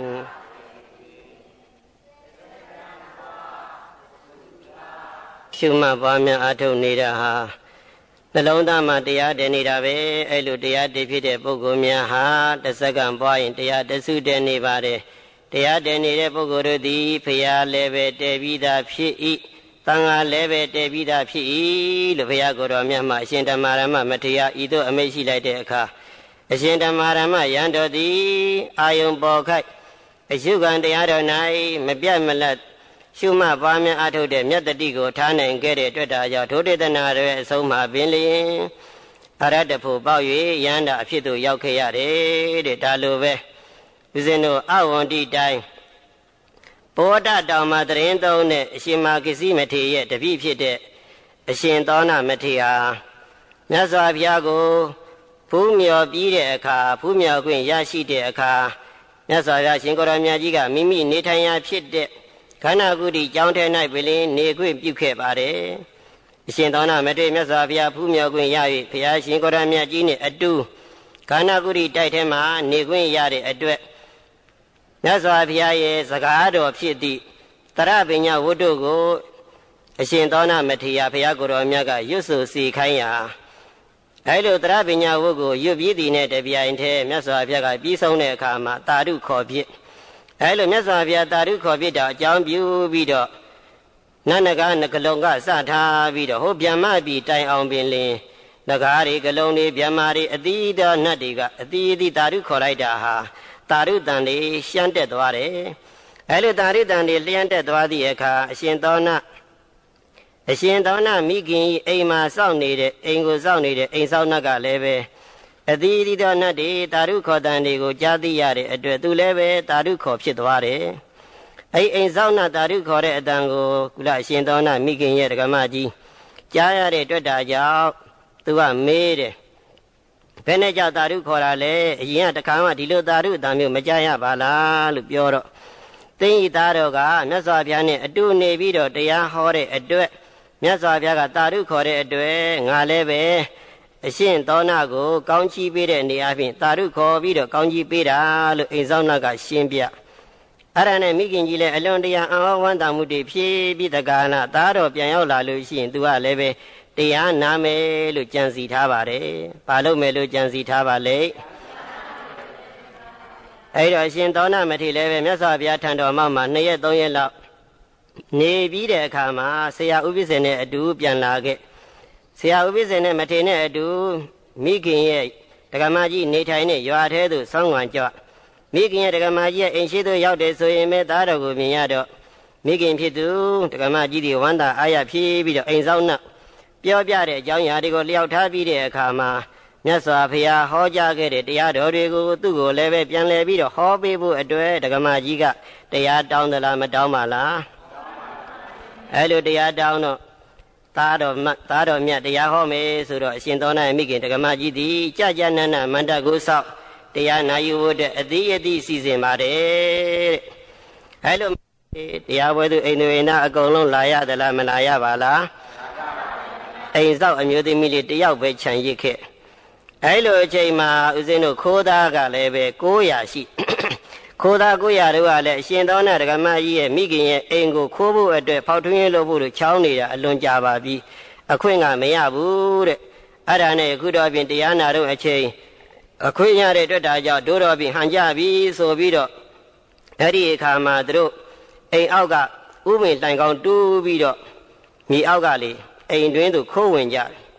ရှုမှတ်ပွားများအထုတ်နေတာဟာနှလုံးသားမှာတရားတည်နေတာပဲအဲ့လိုတရားတည်ဖြစ်တဲ့ပုဂ္ဂိုလ်များဟာတသကံပွားရင်တရားတဆုတည်နေပါတယ်တရားတည်နေတဲ့ပုဂ္ဂိုလ်တို့သည်ဖရာလည်းပဲတည်ပြီးသားဖြစ်၏သံဃာလည်းပဲတည်ပြီးသားဖြစ်၏လို့ဘုရားကိုယ်တော်မြတ်မှာအရှင်ဓမ္မရမမထေရဤသို့အမိန့်ရှိလိုက်တဲ့အခါအရှင်ဓမ္မရမယံတော်သည်အာယုံပေါ်ခိုက်အရှုခံတရားတော်၌မပြတ်မလတ်ရှုမှတ်ပွားများအထုတ်တဲ့မြတ်တတိကိုထားနိုင်ခဲ့တဲ့အတွက်ဒါကြောင့်ဒုဒေသနာရဲ့အဆုံးမှာပင်လျင်အရတ္တဖို့ပေါက်၍ယန္တာအဖြစ်သို့ရောက်ခဲ့ရတယ်တဲ့ဒါလိုပဲဦးဇင်းတို့အဝန္တိတိုင်းဘောဓတောင်မှာတရင်သုံးတဲ့အရှင်မာဂစီမထေရရဲ့တပည့်ဖြစ်တဲ့အရှင်သောနာမထေရဟာမြတ်စွာဘုရားကိုဖူးမြော်ပြီးတဲ့အခါဖူးမြော်ခွင့်ရရှိတဲ့အခါမြတ်စွာဘုရားရှင်ကိုယ်တော်မြတ်ကြီးကမိမိနေထိုင်ရာဖြစ်တဲ့ခန္ဓာကုတိကျောင်းထဲ၌ပင်နေခွင့်ပြုခဲ့ပါတယ်အရှင်သောနာမထေရမြတ်စွာဘုရားဖူးမြော်ခွင့်ရ၍ဘုရားရှင်ကိုယ်တော်မြတ်ကြီးနှင့်အတူခန္ဓာကုတိတိုက်ထဲမှာနေခွင့်ရတဲ့အတွက်မြတ်စွာဘုရားရဲ့စကားတော်ဖြစ်သည့်တရပညာဝတ္ထုကိုအရှင်သောနာမထေရဘုရားကိုယ်တော်မြတ်ကရွတ်ဆိုစီခိုင်းရာအဲလိုတရပညာဝတ္ထုကိုရွတ်ပြီးသည်နဲ့တပြိုင်တည်းမြတ်စွာဘုရားကပြီးဆုံးတဲ့အခါမှာတာရုခေါ်ဖြစ်အဲလိုမြတ်စွာဘုရားတာရုခေါ်ဖြစ်တာအကြောင်းပြုပြီးတော့နတ်နဂါနကလုံကစထားပြီးတော့ဟိုဗျမ္မပြည်တိုင်အောင်ပင်လင်နဂါတွေကလုံတွေဗျမ္မာတွေအတိအသောနတ်တွေကအတိအသီတာရုခေါ်လိုက်တာဟာတာရုတန်တွေရှမ်းတက်သွားတယ်အဲလိုတာရုတန်တွေလျှမ်းတက်သွားသည့်အခါအရှင်သောနာအရှင်သောနာမိခင်အိမ်မှာစောင့်နေတဲ့အိမ်ကိုစောင့်နေတဲ့အိမ်စောင့်နတ်ကလည်းပဲအတိအသီသောနတ်တွေတာရုခေါ်တန်တွေကိုကြားသိရတဲ့အတွက်သူလည်းပဲတာရုခေါ်ဖြစ်သွားတယ်အဲအိမ်စောင့်နတ်တာရုခေါ်တဲ့အတန်ကိုကုလအရှင်သောနာမိခင်ရဲ့ဒကမကြီးကြားရတဲ့အတွက်ဒါကြောင့်သူကမေးတယ်ဘယ်နဲ့ကြောင့်တာရုခေါ်တာလဲအရင်ကတခါမှဒီလိုတာရုအတန်မျိုးမကြားရပါလားလို့ပြောတော့သိဤသားတော်ကမြတ်စွာဘုရားနဲ့အတူနေပြီးတော့တရားဟောတဲ့အတွက်မြတ်စွာဘုရားကတာရုခေါ်တဲ့အတွက်ငါလည်းပဲအရှင်သောနာကိုကောင်းချီးပေးတဲ့နေရာဖြင့်တာရုခေါ်ပြီးတော့ကောင်းချီးပေးတာလို့အိမ်ဆောင်နာကရှင်းပြအဲ့ဒါနဲ့မိခင်ကြီးလည်းအလွန်တရာအံ့ဩဝမ်းသာမှုတွေဖြည့်ပြီးတက္ကနာသားတော်ပြန်ရောက်လာလို့ရှိရင်သူကလည်းပဲတရားနာမယ်လို့ကြံစီထားပါတယ်။ဘာလို့မယ်လို့ကြံစီထားပါလဲ။အဲ့တော့အရှင်သောနာမထေရလည်းပဲမြတ်စွာဘုရားထံတော်မှာနှစ်ရက်သုံးရက်လောက်နေပြီးတဲ့အခါမှာဆရာဥပိ္ပဇေနဲ့အတူပြန်လာခဲ့။ဆရာဥပိ္ပဇေနဲ့မထေရနဲ့အတူမိခင်ရဲ့ဒကမကြီးနေထိုင်တဲ့ရွာထဲသို့ဆောင်းငံကြွမိခင်ရဲ့ဒကမကြီးရဲ့အိမ်ရှိသို့ရောက်တယ်ဆိုရင်ပဲသားတော်ကိုမြင်ရတော့မိခင်ဖြစ်သူဒကမကြီးတွေဝမ်းသာအားရဖြည့်ပြီးတော့အိမ်ဆောင်နှောက်ပြောပြတဲ့အကြောင်းအရာတွေကိုလျှောက်ထားပြီးတဲ့အခါမှာမြတ်စွာဘုရားဟောကြားခဲ့တဲ့တရားတော်တွေကိုသူ့ကိုလည်းပဲပြန်လည်ပြီးတော့ဟောပေးဖို့အတွက်ဒကမကြီးကတရားတောင်းသလားမတောင်းပါလားအဲလိုတရားတောင်းတော့သားတော်သားတော်မြတ်တရားဟောမယ်ဆိုတော့အရှင်သောနာမိခင်ဒကမကြီးသည်ကြာကြာနာနာမန္တကိုဆောက်တရားနာယူဖို့အတွက်အသီးအသီးစီစဉ်ပါတယ်တဲ့အဲလိုတရားပွဲသူအိမ်သူအိမ်သားအကုန်လုံးလာရသလားမလာရပါလားအိမ်ဆောက်အမျိုးသမီးလေးတယောက်ပဲခြံရစ်ခဲ့အဲလိုအချိန်မှာဦးဇင်းတို့ခိုးသားကလည်းပဲကိုးရာရှိခိုးသားကိုးရာတို့ကလည်းအရှင်သောနာဒကမကြီးရဲ့မိခင်ရဲ့အိမ်ကိုခိုးဖို့အတွက်ဖောက်ထွင်းရလို့ဖို့လို့ချောင်းနေတာအလွန်ကြာပါပြီအခွင့်ကမရဘူးတဲ့အဲ့ဒါနဲ့အခုတော့ပြင်တရားနာတော့အချိန်အခွင့်ရတဲ့အတွက်ဒါကြောင့်တို့တော်ပြင်ဟန်ကြပြီဆိုပြီးတော့အဲ့ဒီအခါမှာတို့အိမ်အောက်ကဥပင်တိုင်ကောင်းတူးပြီးတော့မြေအောက်ကလေအိမ်တွင်းသို့ခိုးဝင်ကြတယ်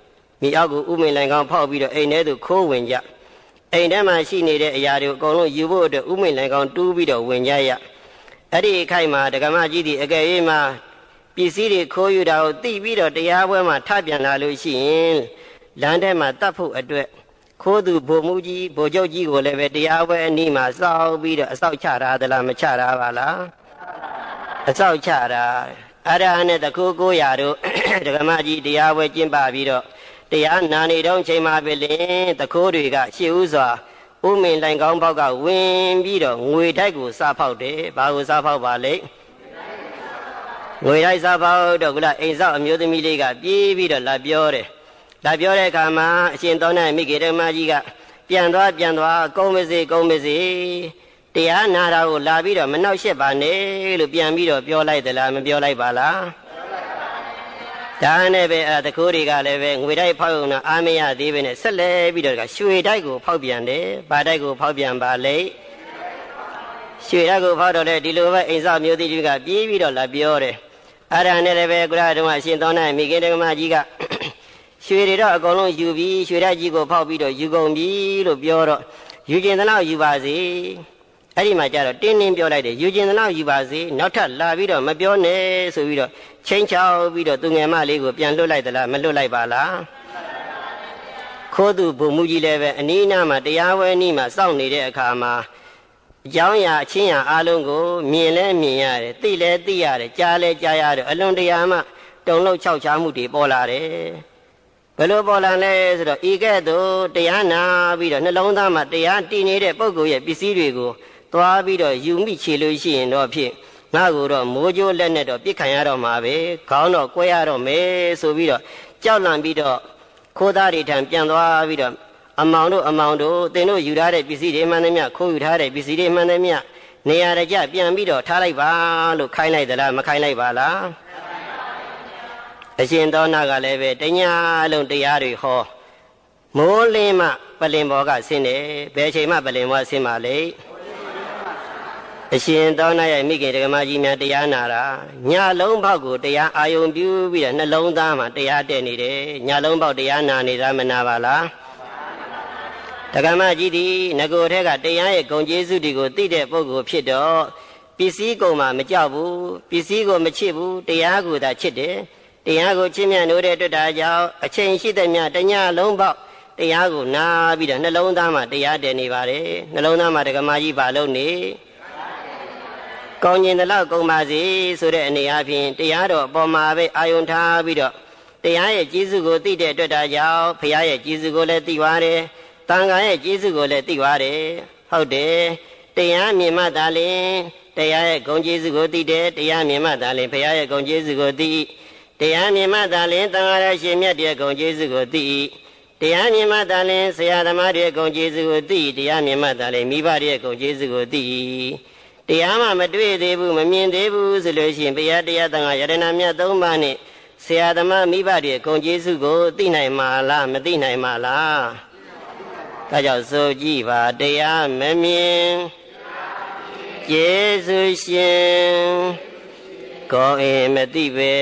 မိအောက်ကိုဥမင်လိုင်ကောင်းဖောက်ပြီးတော့အိမ်ထဲသို့ခိုးဝင်ကြအိမ်ထဲမှာရှိနေတဲ့အရာတွေကိုအကုန်လုံးယူဖို့အတွက်ဥမင်လိုင်ကောင်းတူးပြီးတော့ဝင်ကြရအဲ့ဒီအခိုက်မှာဒကမကြီးဒီအကယ်၍မှာပစ္စည်းတွေခိုးယူတာကိုသိပြီးတော့တရားပွဲမှာထပြန်လာလို့ရှိရင်လမ်းထဲမှာတတ်ဖို့အတွက်ခိုးသူဗိုလ်မှူးကြီးဗိုလ်ချုပ်ကြီးကိုလည်းပဲတရားပွဲအနီးမှာစောက်ပြီးတော့အဆောက်ချတာသလားမချတာပါလားအဆောက်ချတာအဲ့ဒါနဲ့တကူကိုရတို့ဒကမကြီးတရားပွဲကျင်းပပြီးတော့တရားနာနေတော့ချိန်မှာပဲလင်တခိုးတွေကရှေ့ဥစွာဥမင်လိုင်ကောင်းဘောက်ကဝင်ပြီးတော့ငွေတိုက်ကိုစားဖောက်တယ်ဘာကိုစားဖောက်ပါလဲငွေတိုက်စားဖောက်တော့ကအိမ်ဆောက်အမျိုးသမီးလေးကပြေးပြီးတော့လာပြောတယ်လာပြောတဲ့အခါမှာအရှင်သောနာမိဂေဓမ္မကြီးကပြန်သွားပြန်သွားကုန်းမစေကုန်းမစေတရားနာတာကိုလာပြီးတော့မနှောက်ရှက်ပါနဲ့လို့ပြန်ပြီးတော့ပြောလိုက်သလားမပြောလိုက်ပါလားဒါနဲ့ပဲအဲတခိုးတွေကလည်းပဲငွေတိုက်ဖောက်ရုံနဲ့အားမရသေးပဲနဲ့ဆက်လဲပြီးတော့ရွှေတိုက်ကိုဖောက်ပြန်တယ်။ဘာတိုက်ကိုဖောက်ပြန်ပါလဲ။ရွှေတိုက်ကိုဖောက်တော့လေဒီလိုပဲအိမ်ဆောက်မျိုးသမီးတွေကပြေးပြီးတော့လာပြောတယ်။အဲ့ဒါနဲ့လည်းပဲကုလားတုံးကအရှင်သောနာမိခင်တက္ကမကြီးကရွှေတွေတော့အကုန်လုံးယူပြီးရွှေတိုက်ကြီးကိုဖောက်ပြီးတော့ယူကုန်ပြီလို့ပြောတော့ယူကျင်သလောက်ယူပါစေ။အဲ့ဒီမှာကျတော့တင်းတင်းပြောလိုက်တယ်ယူကျင်သလောက်ယူပါစေနောက်ထပ်လာပြီးတော့မပြောနဲ့ဆိုပြီးတော့ချင်းချောက်ပြီးတော့သူငယ်မလေးကိုပြန်လွတ်လိုက်သလားမလွတ်လိုက်ပါလားခိုးသူဗိုလ်မှူးကြီးလည်းပဲအနီးနားမှာတရားဝဲနီးမှာစောင့်နေတဲ့အခါမှာအကြောင်းအရာအချင်းရာအလုံးကိုမြင်လဲမြင်ရတယ်သိလဲသိရတယ်ကြားလဲကြားရတယ်အလွန်တရာမှတုံလုံးခြောက်ချားမှုတွေပေါ်လာတယ်ဘယ်လိုပေါ်လာလဲဆိုတော့ဤကဲ့သို့တရားနာပြီးတော့နှလုံးသားမှာတရားတည်နေတဲ့ပုဂ္ဂိုလ်ရဲ့ပစ္စည်းတွေကိုသွားပြီးတော့ယူမိချေလို့ရှိရင်တော့ဖြစ်ငါကိုတော့မိုးကြိုးလက်နဲ့တော့ပြစ်ခံရတော့မှာပဲခေါင်းတော့ကွဲရတော့မယ်ဆိုပြီးတော့ကြောက်လန့်ပြီးတော့ခိုးသားတွေထံပြန်သွားပြီးတော့အမောင်တို့အမောင်တို့သင်တို့ယူထားတဲ့ပစ္စည်းတွေမှန်သမျှခိုးယူထားတဲ့ပစ္စည်းတွေမှန်သမျှနေရာကြပြန်ပြီးတော့ထားလိုက်ပါလို့ခိုင်းလိုက်သလားမခိုင်းလိုက်ပါလားအရှင်သောနာကလည်းပဲတညာလုံးတရားတွေဟောမိုးလင်းမှပလင်ဘောကဆင်းတယ်ဘယ်ချိန်မှပလင်ဘောဆင်းပါလေအရှင်သောနာရဲ့မိခင်ဒကမကြီးများတရားနာတာညလုံးပေါက်ကိုတရားအာယုံပြုပြီးတော့နှလုံးသားမှာတရားတည့်နေတယ်ညလုံးပေါက်တရားနာနေတာမနာပါလားဒကမကြီးဒီငကိုထဲကတရားရဲ့ဂုဏ်ကျေးဇူးတွေကိုသိတဲ့ပုဂ္ဂိုလ်ဖြစ်တော့ပစ္စည်းကုန်မှာမကြောက်ဘူးပစ္စည်းကိုမချစ်ဘူးတရားကိုသာချစ်တယ်တရားကိုချစ်မြတ်လို့တဲ့အတွက်ဒါကြောင့်အချိန်ရှိတဲ့မြတညလုံးပေါက်တရားကိုနာပြီးတော့နှလုံးသားမှာတရားတည့်နေပါတယ်နှလုံးသားမှာဒကမကြီးဘာလို့နေကောင်းကျင်တဲ့လောက်ကုန်ပါစေဆိုတဲ့အနေအချင်းတရားတော်အပေါ်မှာပဲအာယုံထားပြီးတော့တရားရဲ့ကျေးဇူးကိုသိတဲ့အတွက်ဒါကြောင့်ဘုရားရဲ့ကျေးဇူးကိုလည်းသိပါတယ်တန်ခါရဲ့ကျေးဇူးကိုလည်းသိပါတယ်ဟုတ်တယ်တရားမြင်မှသာလျှင်တရားရဲ့ဂုဏ်ကျေးဇူးကိုသိတယ်တရားမြင်မှသာလျှင်ဘုရားရဲ့ဂုဏ်ကျေးဇူးကိုသိတရားမြင်မှသာလျှင်တန်ခါရဲ့ရှင်မြတ်တဲ့ဂုဏ်ကျေးဇူးကိုသိတရားမြင်မှသာလျှင်ဆရာသမားရဲ့ဂုဏ်ကျေးဇူးကိုသိတရားမြင်မှသာလျှင်မိဘရဲ့ဂုဏ်ကျေးဇူးကိုသိတရားမှမတွေ့သေးဘူးမမြင်သေးဘူးဆိုလို့ရှိရင်ဘုရားတရားသံဃာယရဏမြတ်သုံးပါးနဲ့ဆရာသမားမိဘတွေဂုဏ်ကျေးဇူးကိုသိနိုင်မှာလားမသိနိုင်မှာလားဒါကြောင့်ဆိုကြည့်ပါတရားမမြင်ကျေးဇူးရှင်ကိုယ်အင်မသိပဲ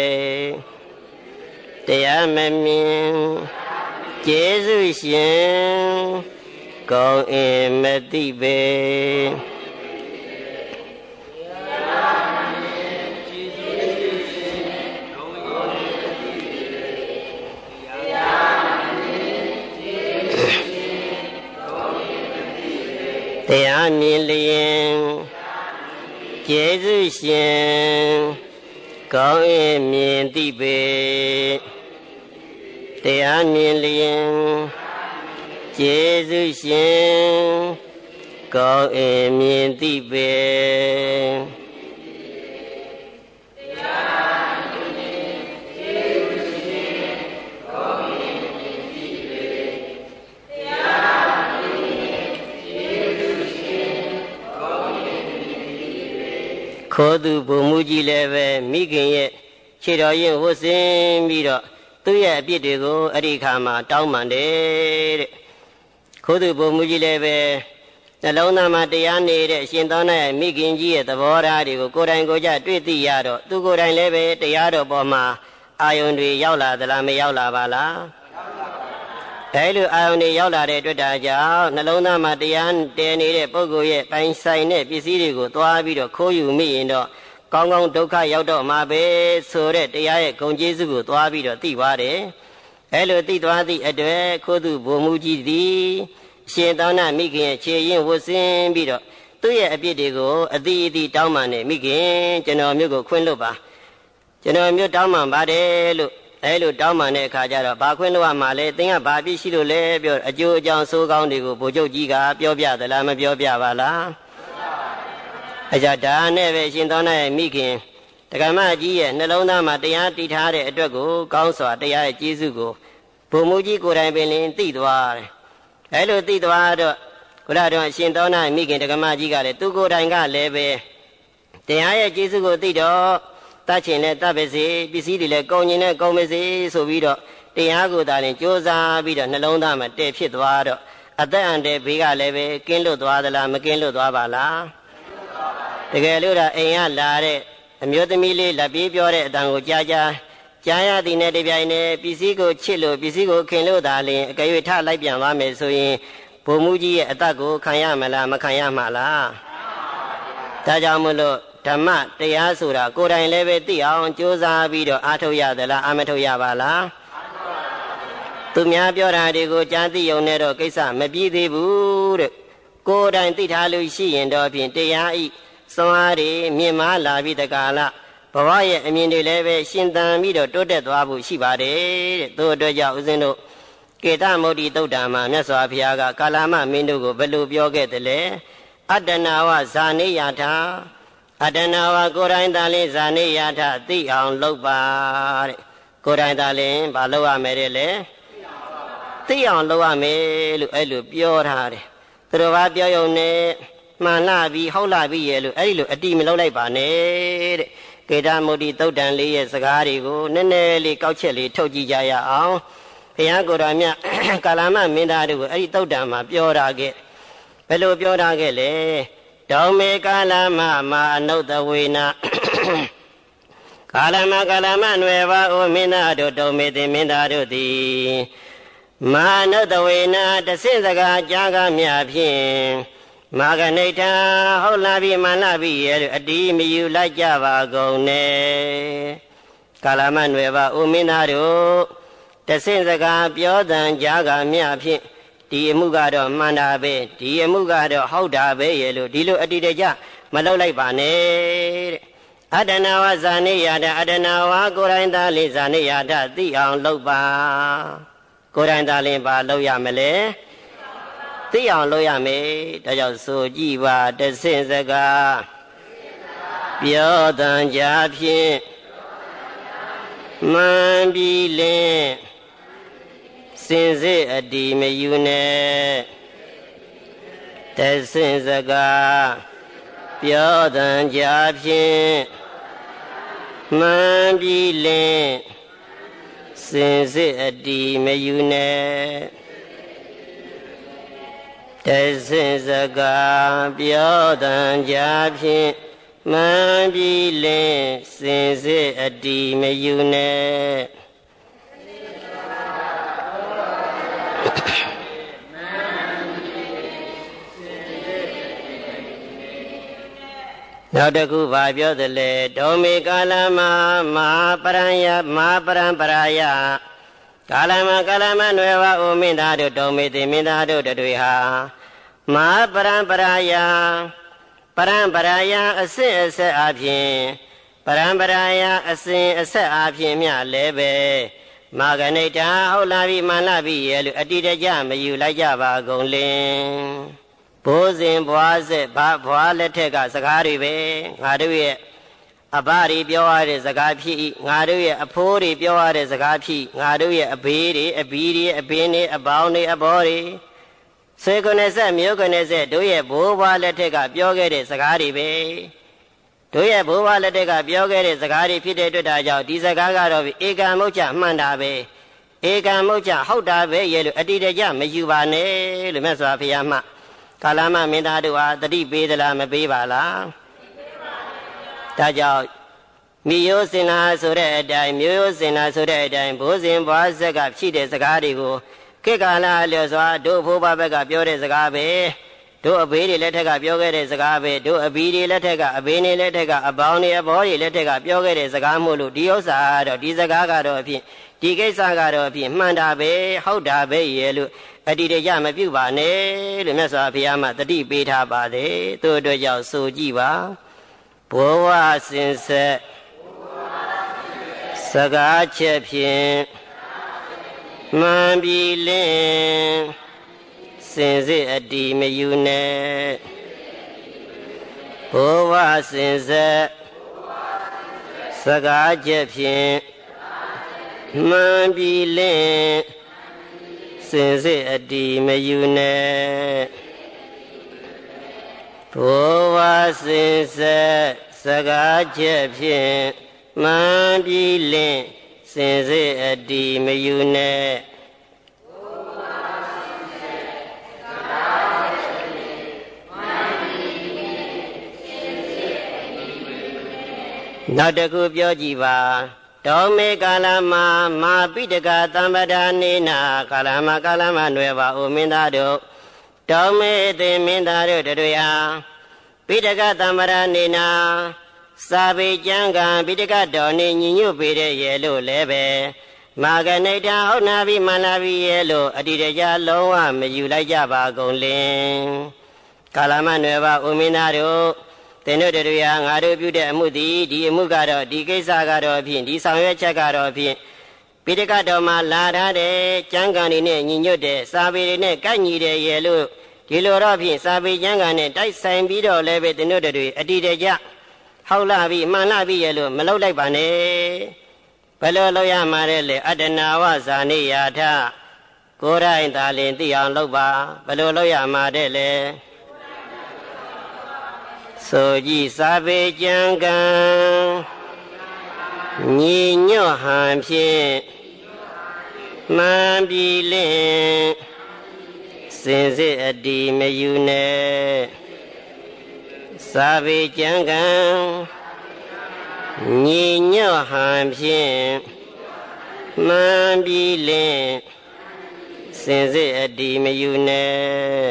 တရားမမြင်ကျေးဇူးရှင်ကိုယ်အင်မသိပဲတရားမြင်လျင်ကျေးဇူးရှင်ကောင်းအင်မြင်သိပေတရားမြင်လျင်ကျေးဇူးရှင်ကောင်းအင်မြင်သိပေခိုးသူဗိုလ်မှူးကြီးလည်းပဲမိခင်ရဲ့ခြေတော်ရင်ဝတ်ဆင်းပြီးတော့သူ့ရဲ့အပြစ်တွေကိုအဲ့ဒီခါမှာတောင်းပန်တယ်တဲ့ခိုးသူဗိုလ်မှူးကြီးလည်းပဲနှလုံးသားမှာတရားနေတဲ့အရှင်သောနာရဲ့မိခင်ကြီးရဲ့သဘောထားတွေကိုကိုယ်တိုင်ကိုယ်ကျတွေ့သိရတော့သူကိုယ်တိုင်လည်းပဲတရားတော်ပေါ်မှာအာယုန်တွေရောက်လာသလားမရောက်လာပါလားအဲလိုအာယုန်တွေရောက်လာတဲ့အတွက်ဒါကြောင့်နှလုံးသားမှာတရားတည်နေတဲ့ပုဂ္ဂိုလ်ရဲ့ပိုင်ဆိုင်တဲ့ပစ္စည်းတွေကိုသွားပြီးတော့ခိုးယူမိရင်တော့ကောင်းကောင်းဒုက္ခရောက်တော့မှာပဲဆိုတဲ့တရားရဲ့ဂုဏ်ကျေးဇူးကိုသွားပြီးတော့သိပါတယ်အဲလိုသိသွားသည့်အတွက်ခိုးသူဘုံမူကြီးသည်ရှင်သောနာမိခင်ရဲ့ခြေရင်ဝတ်ဆင်းပြီးတော့သူ့ရဲ့အပြစ်တွေကိုအတိအတိတောင်းပန်နေမိခင်ကျွန်တော်မျိုးကိုခွင့်လွတ်ပါကျွန်တော်မျိုးတောင်းပန်ပါတယ်လို့အဲလိုတောင်းပန်တဲ့အခါကျတော့ဘာခွင့်လို့ရမှာလဲသင်ကဘာပြစ်ရှိလို့လဲပြောအကျိုးအကြောင်းဆိုးကောင်းတွေကိုဘိုလ်ချုပ်ကြီးကပြောပြသလားမပြောပြပါလားအကြဒါနဲ့ပဲရှင်သောနာရဲ့မိခင်တက္ကမကြီးရဲ့နှလုံးသားမှာတရားတည်ထားတဲ့အတွက်ကိုကောင်းစွာတရားရဲ့ကျေးဇူးကိုဘုံမူကြီးကိုယ်တိုင်ပင်လင်းသိသွားတယ်အဲလိုသိသွားတော့ခုနကတော့ရှင်သောနာမိခင်တက္ကမကြီးကလည်းသူကိုယ်တိုင်ကလည်းပဲတရားရဲ့ကျေးဇူးကိုသိတော့တတ်ချင်နဲ့တတ်ပါစေပစ္စည်းတွေလည်းကုန်ကျင်နဲ့ကုန်ပါစေဆိုပြီးတော့တရားကိုသာရင်ကြိုးစားပြီးတော့နှလုံးသားမှာတည်ဖြစ်သွားတော့အသက်အန္တရာယ်ဘေးကလည်းပဲကင်းလွတ်သွားသလားမကင်းလွတ်သွားပါလားတကယ်လို့ဒါအိမ်ကလာတဲ့အမျိုးသမီးလေးလက်ပြေးပြောတဲ့အတန်ကိုကြားကြားကြားရသည်နဲ့တပြိုင်နက်ပစ္စည်းကိုချစ်လို့ပစ္စည်းကိုခင်လို့သာလျှင်အကယ်၍ထလိုက်ပြန်သွားမယ်ဆိုရင်ဘုံမူကြီးရဲ့အသက်ကိုခံရမလားမခံရမှာလားဒါကြောင့်မလို့ဓမ္မတရားဆိုတာကိုယ်တိုင်လည်းပဲသိအောင်ကြိုးစားပြီးတော့အားထုတ်ရသလားအားမထုတ်ရပါလားသူများပြောတာတွေကိုကြားသိုံနဲ့တော့ကိစ္စမပြီးသေးဘူးတဲ့ကိုယ်တိုင်သိထားလို့ရှိရင်တော့ဖြင့်တရားဤစွမ်းအားတွေမြင့်မားလာပြီးတကာလဘဝရဲ့အမြင်တွေလည်းပဲရှင်သန်ပြီးတော့တိုးတက်သွားဖို့ရှိပါတယ်တဲ့သို့အတွက်ကြောင့်ဦးဇင်းတို့ကေတမုဒ္ဒိသုတ်တံမှာမြတ်စွာဘုရားကကာလမမင်းတို့ကိုဘယ်လိုပြောခဲ့တယ်လဲအတ္တနာဝဇာနိယထာအတ္တနာဝကိုယ်တိုင်သာလင်းဇာနိယထာသိအောင်လုပ်ပါတဲ့ကိုယ်တိုင်သာလင်းဘာလုပ်ရမယ်တဲ့လဲသိအောင်လုပ်ရမယ်လို့အဲ့လိုပြောထားတယ်သူတော်ဘာပြောရုံနဲ့မှန်လာပြီးဟုတ်လာပြီးရဲ့လို့အဲ့ဒီလိုအတိမလုပ်လိုက်ပါနဲ့တဲ့ကေတမုဒ္ဒိသုတ်တံလေးရဲ့စကားတွေကိုနည်းနည်းလေးကောက်ချက်လေးထုတ်ကြည့်ကြရအောင်ဘုရားကိုယ်တော်မြတ်ကာလမမင်းသားတို့ကိုအဲ့ဒီသုတ်တံမှာပြောထားခဲ့ဘယ်လိုပြောထားခဲ့လဲဒေါမေကာလမမာအနုတဝေနကာလမကာလမနွယ်ပါအိုမင်းသားတို့ဒေါမေတိမင်းသားတို့သည်မာအနုတဝေနတဆင့်စကားကြားကားမြဖြင့်မာဂနိဋ္ဌာဟုတ်လာပြီမှန်လာပြီရဲ့အတီးမယူလိုက်ကြပါကုန်နဲ့ကာလမနွယ်ပါအိုမင်းသားတို့တဆင့်စကားပြောတန်ကြားကားမြဖြင့်ဒီအမှုကတော့မှန်တာပဲဒီအမှုကတော့ဟုတ်တာပဲရဲ့လို့ဒီလိုအတိတကျမလုပ်လိုက်ပါနဲ့တဲ့အတ္တနာဝဇာနိယတာအတ္တနာဝကိုယ်တိုင်သာလင်းဇာနိယတာသိအောင်လုပ်ပါကိုယ်တိုင်သာလင်းပါလုပ်ရမလဲသိအောင်လုပ်ရမယ်ဒါကြောင့်ဆိုကြည့်ပါတဆင့်စကားပြောတန်ကြဖြင့်မှန်ပြီးလင်းစင်စစ်အတီမယူနဲ့တဆင့်စကားပြောတန်ကြဖြင့်မှန်ပြီးလင်းစင်စစ်အတီမယူနဲ့တဆင့်စကားပြောတန်ကြဖြင့်မှန်ပြီးလင်းစင်စစ်အတီမယူနဲ့နောက်တစ်ခုဘာပြောသလဲဒေါမေကာလမမဟာပရံယမဟာပရံပရာယကာလမကာလမနွယ်ဝအိုမင်းသားတို့ဒေါမေတိမင်းသားတို့တွေဟာမဟာပရံပရာယပရံပရာယအစစ်အဆက်အပြင်ပရံပရာယအစဉ်အဆက်အပြင်မြလည်းပဲမာဂနိဋ္ဌာဟုတ်လာပြီမှန်လာပြီရဲ့လို့အတိတကျမယူလိုက်ကြပါကုန်လင်ဘိုးစဉ်ဘွားဆက်ဘာဘွားလက်ထက်ကစကားတွေပဲငါတို့ရဲ့အဘတွေပြောရတဲ့စကားဖြစ်ငါတို့ရဲ့အဖိုးတွေပြောရတဲ့စကားဖြစ်ငါတို့ရဲ့အဘေးတွေအဘီတွေအဘင်းတွေအပေါင်းတွေအဘောတွေဆွေကိုယ်နဲ့ဆက်မျိုးကိုယ်နဲ့ဆက်တို့ရဲ့ဘိုးဘွားလက်ထက်ကပြောခဲ့တဲ့စကားတွေပဲတို့ရဲ့ဘိုးဘွားလက်ထက်ကပြောခဲ့တဲ့စကားတွေဖြစ်တဲ့အတွက်ဒါကြောင့်ဒီစကားကတော့ဧကံမုတ်ချမှန်တာပဲဧကံမုတ်ချဟုတ်တာပဲရဲ့လို့အတိတကျမယူပါနဲ့လို့မြတ်စွာဘုရားမှကာလမမင်းသားတို့ဟာတတိပေးသလားမပေးပါလားဒါကြောင့်မိယောစင်နာဆိုတဲ့အတိုင်းမျိုးရိုးစင်နာဆိုတဲ့အတိုင်းဘိုးစဉ်ဘွားဆက်ကဖြစ်တဲ့စကားတွေကိုခေတ်ကာလအလျော်စွာတို့ဘိုးဘဘက်ကပြောတဲ့စကားပဲတို့အဘေးတွေလက်ထက်ကပြောခဲ့တဲ့စကားပဲတို့အဘီတွေလက်ထက်ကအဘေးတွေလက်ထက်ကအပေါင်းတွေအဘောတွေလက်ထက်ကပြောခဲ့တဲ့စကားမို့လို့ဒီဥစ္စာကတော့ဒီစကားကတော့အဖြစ်ဒီကိစ္စကတော့အဖြစ်မှန်တာပဲဟုတ်တာပဲရဲ့လို့အတ္တိတရမပြုပါနဲ့လို့မြတ်စွာဘုရားမှတတိပေးထားပါတယ်သူ့အတွက်ကြောင့်ဆိုကြည့်ပါဘဝစင်ဆက်စကားချက်ဖြင့်မှန်ပြီလင်းစင်စစ်အတ္တိမယူနဲ့ဘဝစင်ဆက်စကားချက်ဖြင့်မှန်ပြီလင်းစင်စစ်အတ္တိမယူနဲ့ဘဝစင်ဆက်စကားချက်ဖြင့်မှန်ပြီလင်းစင်စစ်အတ္တိမယူနဲ့နောက်တစ်ခုပြောကြည့်ပါတောမေကာလမှာမာပိတကသံပဒာနေနာကာလမကာလမနွယ်ပါအိုမင်းသားတို့တောမေသိမင်းသားတို့တို့ရာပိတကသံပဒာနေနာစာပေကျမ်းကံပိတကတော်နေညီညွတ်ပေတဲ့ရဲ့လို့လည်းပဲမာဂနိတဟုတ်နာပြီမှန်လာပြီရဲ့လို့အတ္တိတကြလုံးဝမယူလိုက်ကြပါကုန်လင်ကာလမနွယ်ပါအိုမင်းသားတို့သင်တို့တို့ရာငါတို့ပြုတဲ့အမှုသည်ဒီအမှုကတော့ဒီကိစ္စကတော့ဖြင့်ဒီဆောင်ရွက်ချက်ကတော့ဖြင့်ပိဋကတော်မှာလာထားတဲ့ကျမ်းဂန်တွေနဲ့ညီညွတ်တဲ့စာပေတွေနဲ့ကိုက်ညီတဲ့ရဲ့လို့ဒီလိုတော့ဖြင့်စာပေကျမ်းဂန်နဲ့တိုက်ဆိုင်ပြီးတော့လည်းပဲသင်တို့တို့အတ္တိတကြဟောက်လာပြီးမှန်လာပြီးရဲ့လို့မလုပ်လိုက်ပါနဲ့ဘယ်လိုလုပ်ရမှာလဲလေအတ္တနာဝဇာနိယာထကိုယ်တိုင်သာလင်သိအောင်လုပ်ပါဘယ်လိုလုပ်ရမှာတဲ့လဲဆိုကြည်စာပေကျမ်းကံညီညွတ်ဟန်ဖြင့်မှန်ပြီလင်စင်စစ်အတ္တိမယူနဲ့စာပေကျမ်းကံညီညွတ်ဟန်ဖြင့်မှန်ပြီလင်စင်စစ်အတ္တိမယူနဲ့